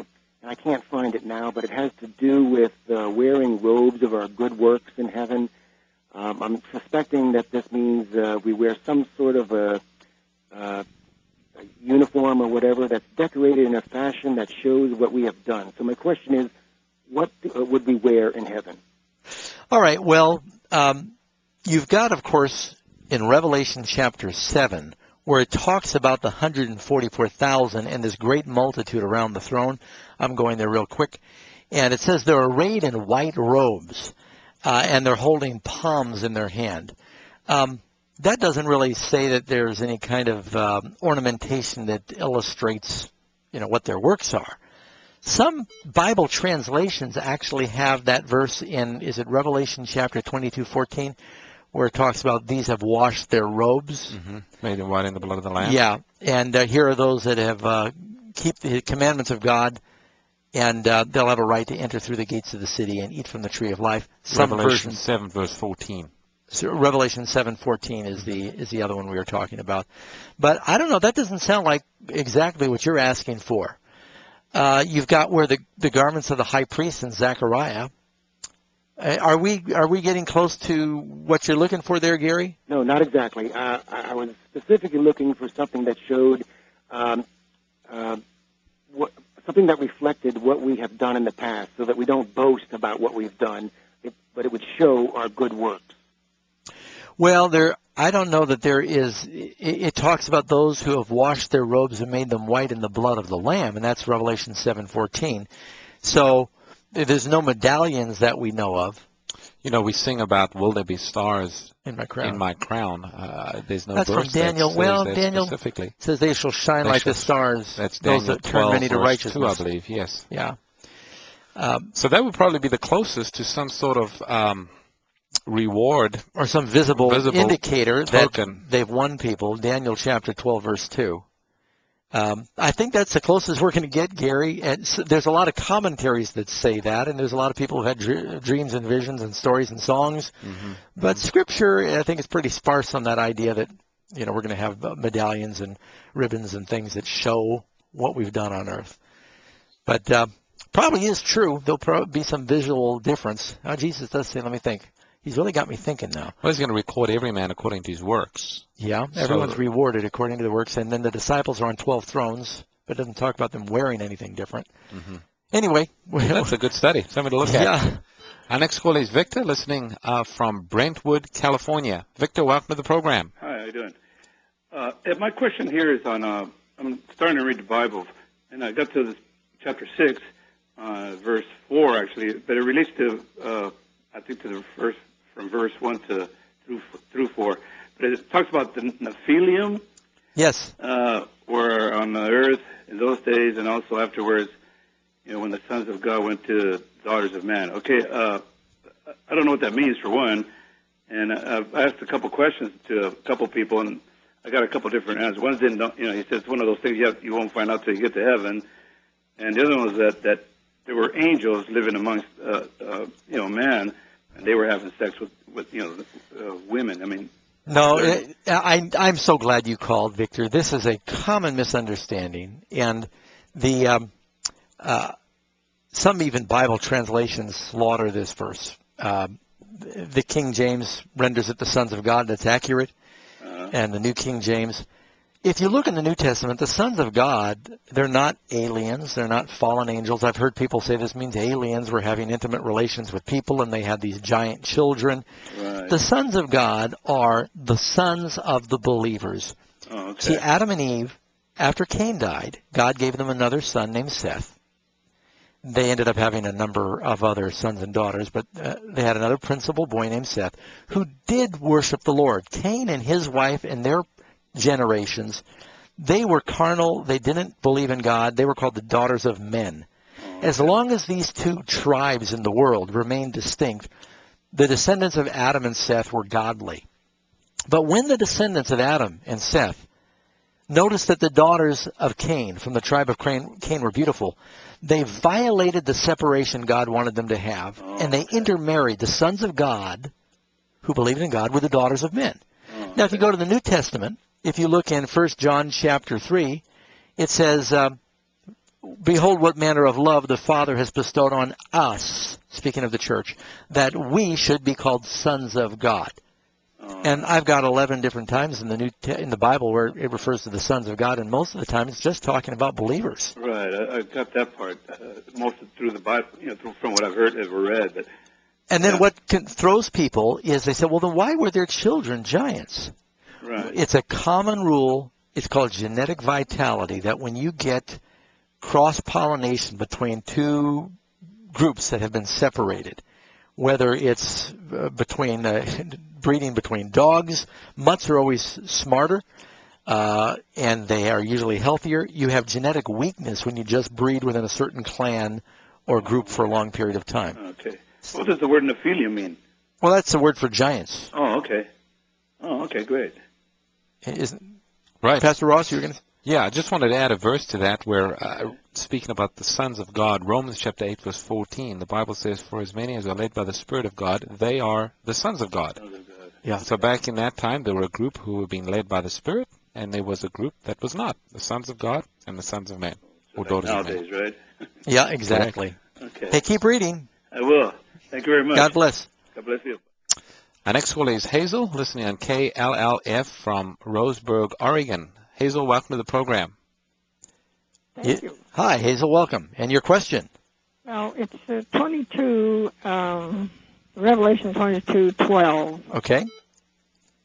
I can't find it now, but it has to do with uh, wearing robes of our good works in heaven. Um, I'm suspecting that this means uh, we wear some sort of a, uh, a uniform or whatever that's decorated in a fashion that shows what we have done. So my question is, what uh, would we wear in heaven? All right, well, um, you've got, of course, in Revelation chapter seven, where it talks about the one hundred forty-four thousand and this great multitude around the throne. I'm going there real quick. And it says they're arrayed in white robes, uh, and they're holding palms in their hand. Um, that doesn't really say that there's any kind of um, ornamentation that illustrates, you know, what their works are. Some Bible translations actually have that verse in, is it Revelation chapter twenty-two fourteen? Where it talks about these have washed their robes. Mm-hmm. Made them white in the blood of the Lamb. Yeah, and uh, here are those that have uh, keep the commandments of God, and uh, they'll have a right to enter through the gates of the city and eat from the tree of life. Some Revelation versions, seven, verse fourteen. So Revelation seven fourteen is the is the other one we were talking about. But I don't know, that doesn't sound like exactly what you're asking for. Uh, you've got where the, the garments of the high priest in Zechariah. Are we are we getting close to what you're looking for there, Gary? No, not exactly. Uh, I was specifically looking for something that showed um, uh, what, something that reflected what we have done in the past, so that we don't boast about what we've done, it, but it would show our good works. Well, there I don't know that there is, it, it talks about those who have washed their robes and made them white in the blood of the Lamb, and that's Revelation seven fourteen. So there's no medallions that we know of. You know, we sing about, will there be stars in my crown? In my crown. Uh, there's no that's verse from Daniel. that well, says that Daniel specifically. says they shall shine they like shall, the stars. That's those Daniel that turn many to twelve, righteousness. two, I believe, yes. Yeah. Um, so that would probably be the closest to some sort of um, reward. Or some visible, visible indicator token. that they've won people. Daniel chapter twelve, verse two. Um, I think that's the closest we're going to get, Gary. And so there's a lot of commentaries that say that, and there's a lot of people who have had dr- dreams and visions and stories and songs. Mm-hmm. But Scripture, I think, is pretty sparse on that idea that, you know, we're going to have medallions and ribbons and things that show what we've done on earth. But uh, probably is true. There'll probably be some visual difference. Oh, Jesus does say, let me think. He's really got me thinking now. Well, he's going to record every man according to his works. Yeah, So- everyone's rewarded according to the works. And then the disciples are on twelve thrones, but it doesn't talk about them wearing anything different. Mm-hmm. Anyway. That's a good study. Something to look at. Yeah. Our next caller is Victor, listening uh, from Brentwood, California. Victor, welcome to the program. Hi, how you doing? Uh, and my question here is on, uh, I'm starting to read the Bible, and I got to this, chapter six, uh, verse four, actually, but it relates to, uh, I think, to the first, from verse one to through through four. But it talks about the Nephilim. Yes. Uh, were on the earth in those days, and also afterwards, you know, when the sons of God went to the daughters of man. Okay, uh, I don't know what that means, for one. And I've asked a couple questions to a couple people, and I got a couple different answers. One didn't, know- you know, he says it's one of those things you, have, you won't find out till you get to heaven. And the other one was that, that there were angels living amongst, uh, uh, you know, man, and they were having sex with, with you know, uh, women. I mean, No, it, I, I'm so glad you called, Victor. This is a common misunderstanding, and the um, uh, some even Bible translations slaughter this verse. Um, the King James renders it the sons of God. That's accurate, uh, and the New King James. If you look in the New Testament, the sons of God, they're not aliens. They're not fallen angels. I've heard people say this means aliens were having intimate relations with people, and they had these giant children. right. The sons of God are the sons of the believers. Oh, okay. See, Adam and Eve, after Cain died, God gave them another son named Seth. They ended up having a number of other sons and daughters, but uh, they had another principal boy named Seth who did worship the Lord. Cain and his wife and their generations, they were carnal. They didn't believe in God. They were called the daughters of men. As long as these two tribes in the world remained distinct, the descendants of Adam and Seth were godly. But when the descendants of Adam and Seth noticed that the daughters of Cain, from the tribe of Cain, Cain were beautiful, they violated the separation God wanted them to have, Oh, and they okay. intermarried the sons of God, who believed in God, with the daughters of men. Oh, Now, if you go to the New Testament, if you look in First John chapter three, it says, uh, behold what manner of love the Father has bestowed on us, speaking of the church, that we should be called sons of God. oh, And I've got eleven different times in the New Te- in the Bible where it refers to the sons of God, and most of the time it's just talking about believers. right. I, I got that part uh, most of, through the Bible, you know, through, from what I've heard, ever read. But And then Yeah. what can, throws people is they say, well, then why were their children giants? right. It's a common rule. It's called genetic vitality, that when you get cross-pollination between two groups that have been separated, whether it's uh, between uh, breeding between dogs, mutts are always smarter, uh, and they are usually healthier. You have genetic weakness when you just breed within a certain clan or group for a long period of time. Okay. What does the word Nephilim mean? Well, that's the word for giants. Oh, okay. Oh, okay, great. Isn't Right. Pastor Ross, you were going to... Yeah, I just wanted to add a verse to that where, uh, speaking about the sons of God, Romans chapter eight, verse fourteen, the Bible says, for as many as are led by the Spirit of God, they are the sons of God. Sons of God. Yeah. So back in that time, there were a group who were being led by the Spirit, and there was a group that was not, the sons of God and the sons of men, So or like daughters of men. nowadays, right? Yeah, exactly. Okay. Hey, keep reading. I will. Thank you very much. God bless. God bless you. Our next caller is Hazel, listening on K L L F from Roseburg, Oregon. Hazel, welcome to the program. Thank Ye- you. Hi, Hazel, welcome. And your question? Now, it's uh, twenty-two, um, Revelation twenty-two twelve. Okay.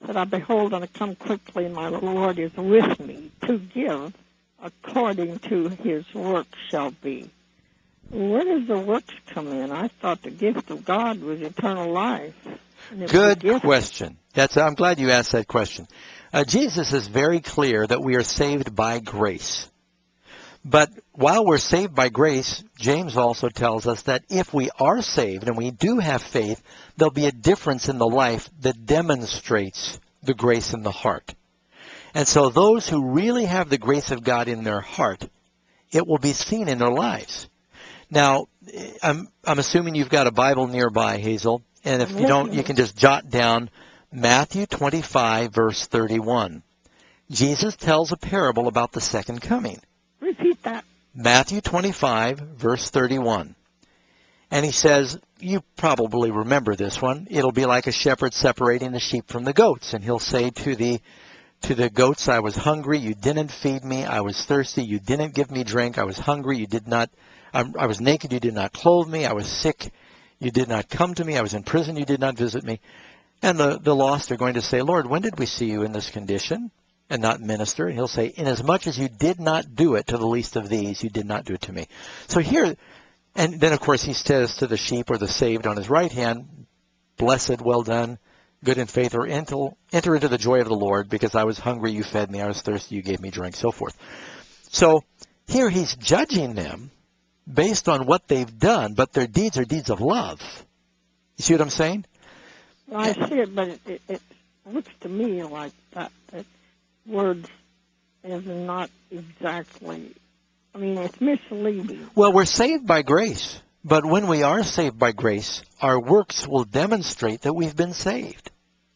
said, I behold, and I come quickly, and my Lord is with me to give according to his work shall be. Where does the works come in? I thought the gift of God was eternal life. And it was a Good gift. question. That's, I'm glad you asked that question. Uh, Jesus is very clear that we are saved by grace. But while we're saved by grace, James also tells us that if we are saved and we do have faith, there'll be a difference in the life that demonstrates the grace in the heart. And so those who really have the grace of God in their heart, it will be seen in their lives. Now, I'm, I'm assuming you've got a Bible nearby, Hazel. And if you don't, you can just jot down Matthew twenty-five, verse thirty-one. Jesus tells a parable about the second coming. Repeat that. Matthew twenty-five, verse thirty-one. And he says, you probably remember this one, it'll be like a shepherd separating the sheep from the goats. And he'll say to the to the goats, I was hungry, you didn't feed me. I was thirsty, you didn't give me drink. I was hungry, you did not, I, I was naked, you did not clothe me. I was sick, you did not come to me. I was in prison, you did not visit me. And the, the lost are going to say, Lord, when did we see you in this condition and not minister? And he'll say, inasmuch as you did not do it to the least of these, you did not do it to me. So here, and then of course he says to the sheep or the saved on his right hand, blessed, well done, good in faith, or enter, enter into the joy of the Lord, because I was hungry, you fed me, I was thirsty, you gave me drink, so forth. So here he's judging them based on what they've done, but their deeds are deeds of love. You see what I'm saying? Well, I see it, but it, it, it looks to me like that, that words is not exactly, I mean, it's misleading. Well, we're saved by grace, but when we are saved by grace, our works will demonstrate that we've been saved.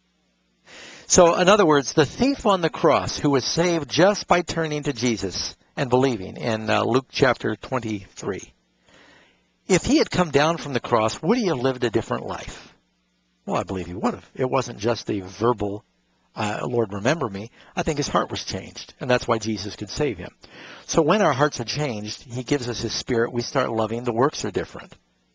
So, in other words, the thief on the cross who was saved just by turning to Jesus and believing in uh, Luke chapter twenty-three, if he had come down from the cross, would he have lived a different life? Well, I believe he would have. It wasn't just the verbal, uh, Lord, remember me. I think his heart was changed, and that's why Jesus could save him. So when our hearts are changed, he gives us his spirit. We start loving. The works are different.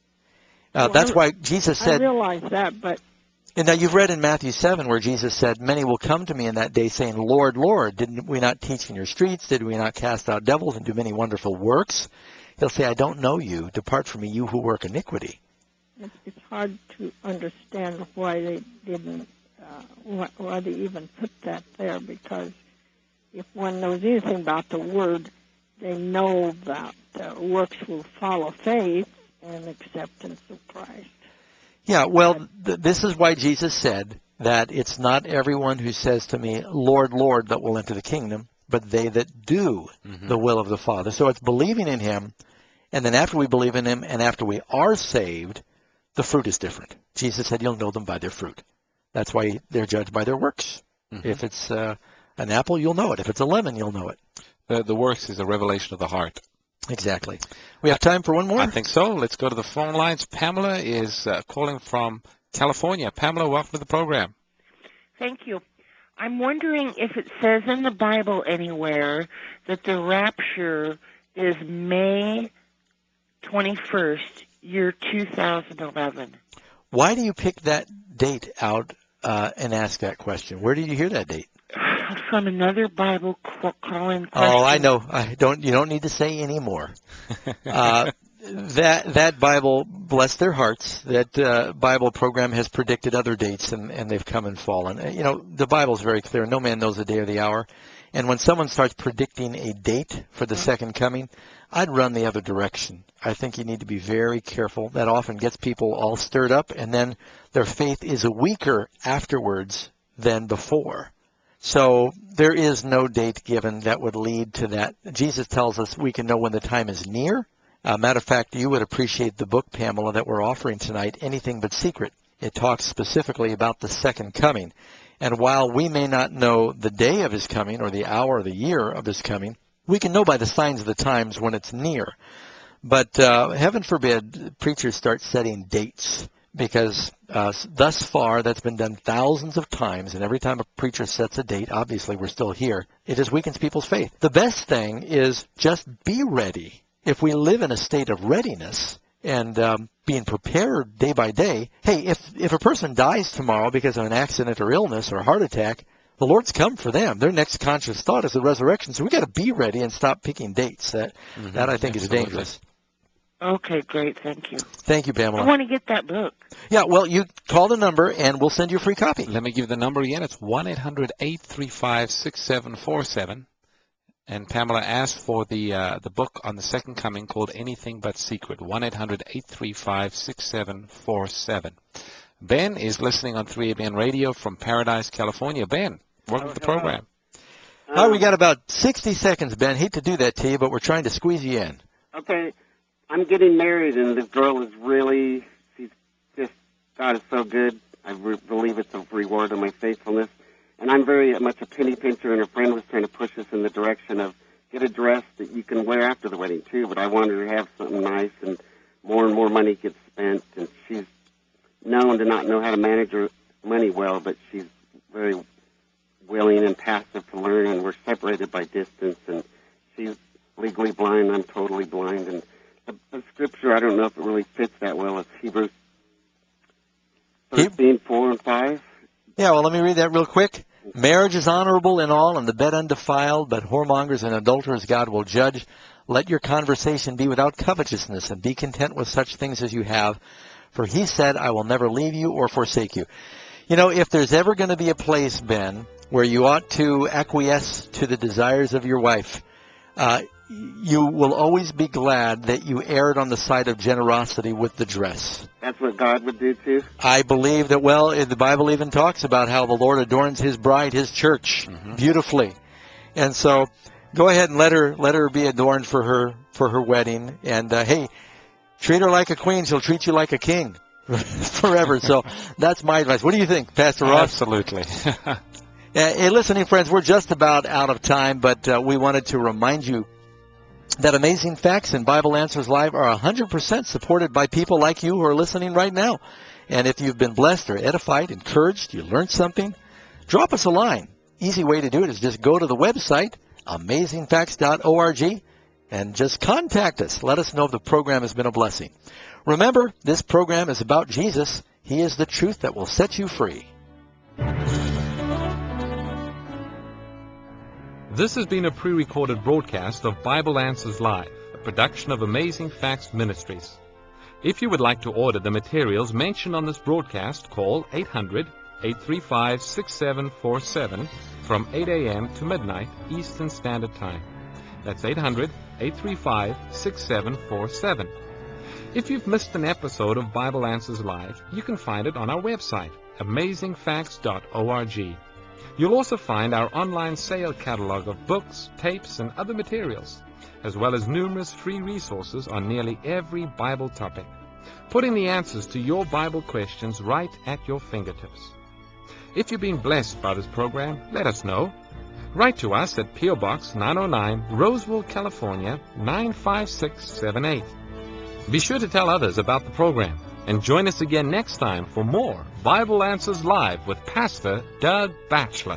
Uh, Well, that's I- why Jesus said, I realize that, but and now you've read in Matthew seven where Jesus said, many will come to me in that day saying, Lord, Lord, didn't we not teach in your streets? Did we not cast out devils and do many wonderful works? He'll say, I don't know you. Depart from me, you who work iniquity. it's, it's hard to understand why they didn't, uh, why, why they even put that there, because if one knows anything about the Word, they know that uh, works will follow faith and acceptance of Christ. Yeah, well, th- this is why Jesus said that it's not everyone who says to me, Lord, Lord, that will enter the kingdom, but they that do Mhm. the will of the Father. So it's believing in him, and then after we believe in him and after we are saved, the fruit is different. Jesus said you'll know them by their fruit. That's why they're judged by their works. Mhm. If it's uh, an apple, you'll know it. If it's a lemon, you'll know it. The, the works is a revelation of the heart. Exactly. We have time for one more? I think so. Let's go to the phone lines. Pamela is uh, calling from California. Pamela, welcome to the program. Thank you. I'm wondering if it says in the Bible anywhere that the rapture is May twenty-first, year two thousand eleven. Why do you pick that date out uh, and ask that question? Where did you hear that date? From another Bible qu- calling question. Oh, I know. I don't. You don't need to say any more. Uh, that that Bible, bless their hearts, that uh, Bible program has predicted other dates, and, and they've come and fallen. Uh, You know, the Bible is very clear. No man knows the day or the hour. And when someone starts predicting a date for the second coming, I'd run the other direction. I think you need to be very careful. That often gets people all stirred up, and then their faith is weaker afterwards than before. So there is no date given that would lead to that. Jesus tells us we can know when the time is near. Uh, matter of fact, you would appreciate the book, Pamela, that we're offering tonight, Anything But Secret. It talks specifically about the second coming. And while we may not know the day of his coming or the hour or the year of his coming, we can know by the signs of the times when it's near. But uh, heaven forbid preachers start setting dates, because uh, thus far that's been done thousands of times, and every time a preacher sets a date, obviously we're still here, it just weakens people's faith. The best thing is just be ready. If we live in a state of readiness, and um, being prepared day by day. Hey, if if a person dies tomorrow because of an accident or illness or a heart attack, the Lord's come for them. Their next conscious thought is the resurrection. So we got to be ready and stop picking dates. That Mhm. that I think Absolutely. is dangerous. Okay, great. Thank you. Thank you, Pamela. I want to get that book. Yeah, well, you call the number and we'll send you a free copy. Let me give the number again. It's one eight hundred eight three five six seven four seven. And Pamela asked for the uh, the book on the second coming called Anything But Secret. one eight hundred eight three five six seven four seven. Ben is listening on three A B N Radio from Paradise, California. Ben, welcome to the program. All right, we got about sixty seconds, Ben. Hate to do that to you, but we're trying to squeeze you in. Okay, I'm getting married, and this girl is really, she's just, God is so good. I re- believe it's a reward of my faithfulness. And I'm very much a penny pincher, and her friend was trying to push us in the direction of get a dress that you can wear after the wedding, too. But I wanted her to have something nice, and more and more money gets spent. And she's known to not know how to manage her money well, but she's very willing and passive to learn, and we're separated by distance. And she's legally blind, I'm totally blind. And the, the scripture, I don't know if it really fits that well. It's Hebrews thirteen, four and five. Yeah, well, let me read that real quick. Marriage is honorable in all, and the bed undefiled, but whoremongers and adulterers God will judge. Let your conversation be without covetousness, and be content with such things as you have. For he said, I will never leave you or forsake you. You know, if there's ever going to be a place, Ben, where you ought to acquiesce to the desires of your wife, uh, you will always be glad that you erred on the side of generosity with the dress. That's what God would do, too? I believe that, well, the Bible even talks about how the Lord adorns his bride, his church, mm-hmm. beautifully. And so go ahead and let her let her be adorned for her for her wedding. And, uh, hey, treat her like a queen. She'll treat you like a king forever. So that's my advice. What do you think, Pastor Ross? Absolutely. uh, hey, listening friends, we're just about out of time, but uh, we wanted to remind you that Amazing Facts and Bible Answers Live are one hundred percent supported by people like you who are listening right now. And if you've been blessed or edified, encouraged, you learned something, drop us a line. Easy way to do it is just go to the website, amazing facts dot org, and just contact us. Let us know if the program has been a blessing. Remember, this program is about Jesus. He is the truth that will set you free. This has been a pre-recorded broadcast of Bible Answers Live, a production of Amazing Facts Ministries. If you would like to order the materials mentioned on this broadcast, call eight hundred eight three five six seven four seven from eight a.m. to midnight Eastern Standard Time. That's eight hundred eight three five six seven four seven. If you've missed an episode of Bible Answers Live, you can find it on our website, amazing facts dot org. You'll also find our online sale catalog of books, tapes, and other materials, as well as numerous free resources on nearly every Bible topic, putting the answers to your Bible questions right at your fingertips. If you've been blessed by this program, let us know. Write to us at P O Box nine oh nine, Roseville, California, nine five six seven eight. Be sure to tell others about the program, and join us again next time for more Bible Answers Live with Pastor Doug Batchelor.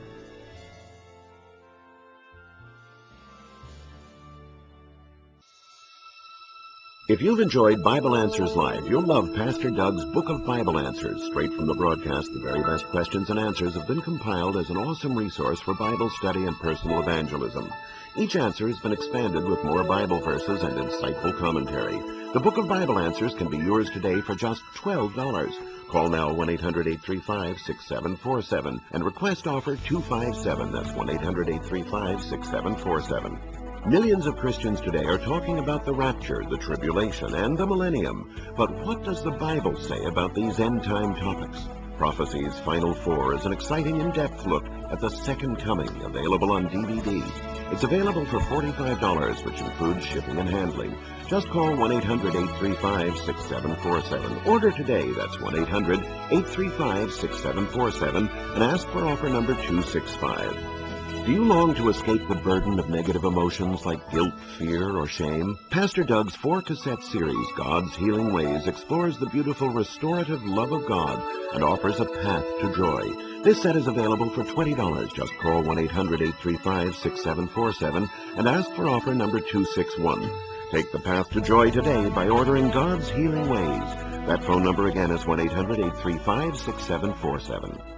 If you've enjoyed Bible Answers Live, you'll love Pastor Doug's Book of Bible Answers. Straight from the broadcast, the very best questions and answers have been compiled as an awesome resource for Bible study and personal evangelism. Each answer has been expanded with more Bible verses and insightful commentary. The Book of Bible Answers can be yours today for just twelve dollars. Call now one eight hundred eight three five six seven four seven and request offer two five seven. That's one eight hundred eight three five six seven four seven. Millions of Christians today are talking about the rapture, the tribulation, and the millennium. But what does the Bible say about these end-time topics? Prophecy's Final Four is an exciting in-depth look at the second coming, available on D V D. It's available for forty-five dollars, which includes shipping and handling. Just call one eight hundred eight three five six seven four seven. Order today, that's one eight hundred eight three five six seven four seven, and ask for offer number two six five. Do you long to escape the burden of negative emotions like guilt, fear, or shame? Pastor Doug's four-cassette series, God's Healing Ways, explores the beautiful restorative love of God and offers a path to joy. This set is available for twenty dollars. Just call one eight hundred eight three five six seven four seven and ask for offer number two six one. Take the path to joy today by ordering God's Healing Ways. That phone number again is one eight hundred, eight three five, six seven four seven.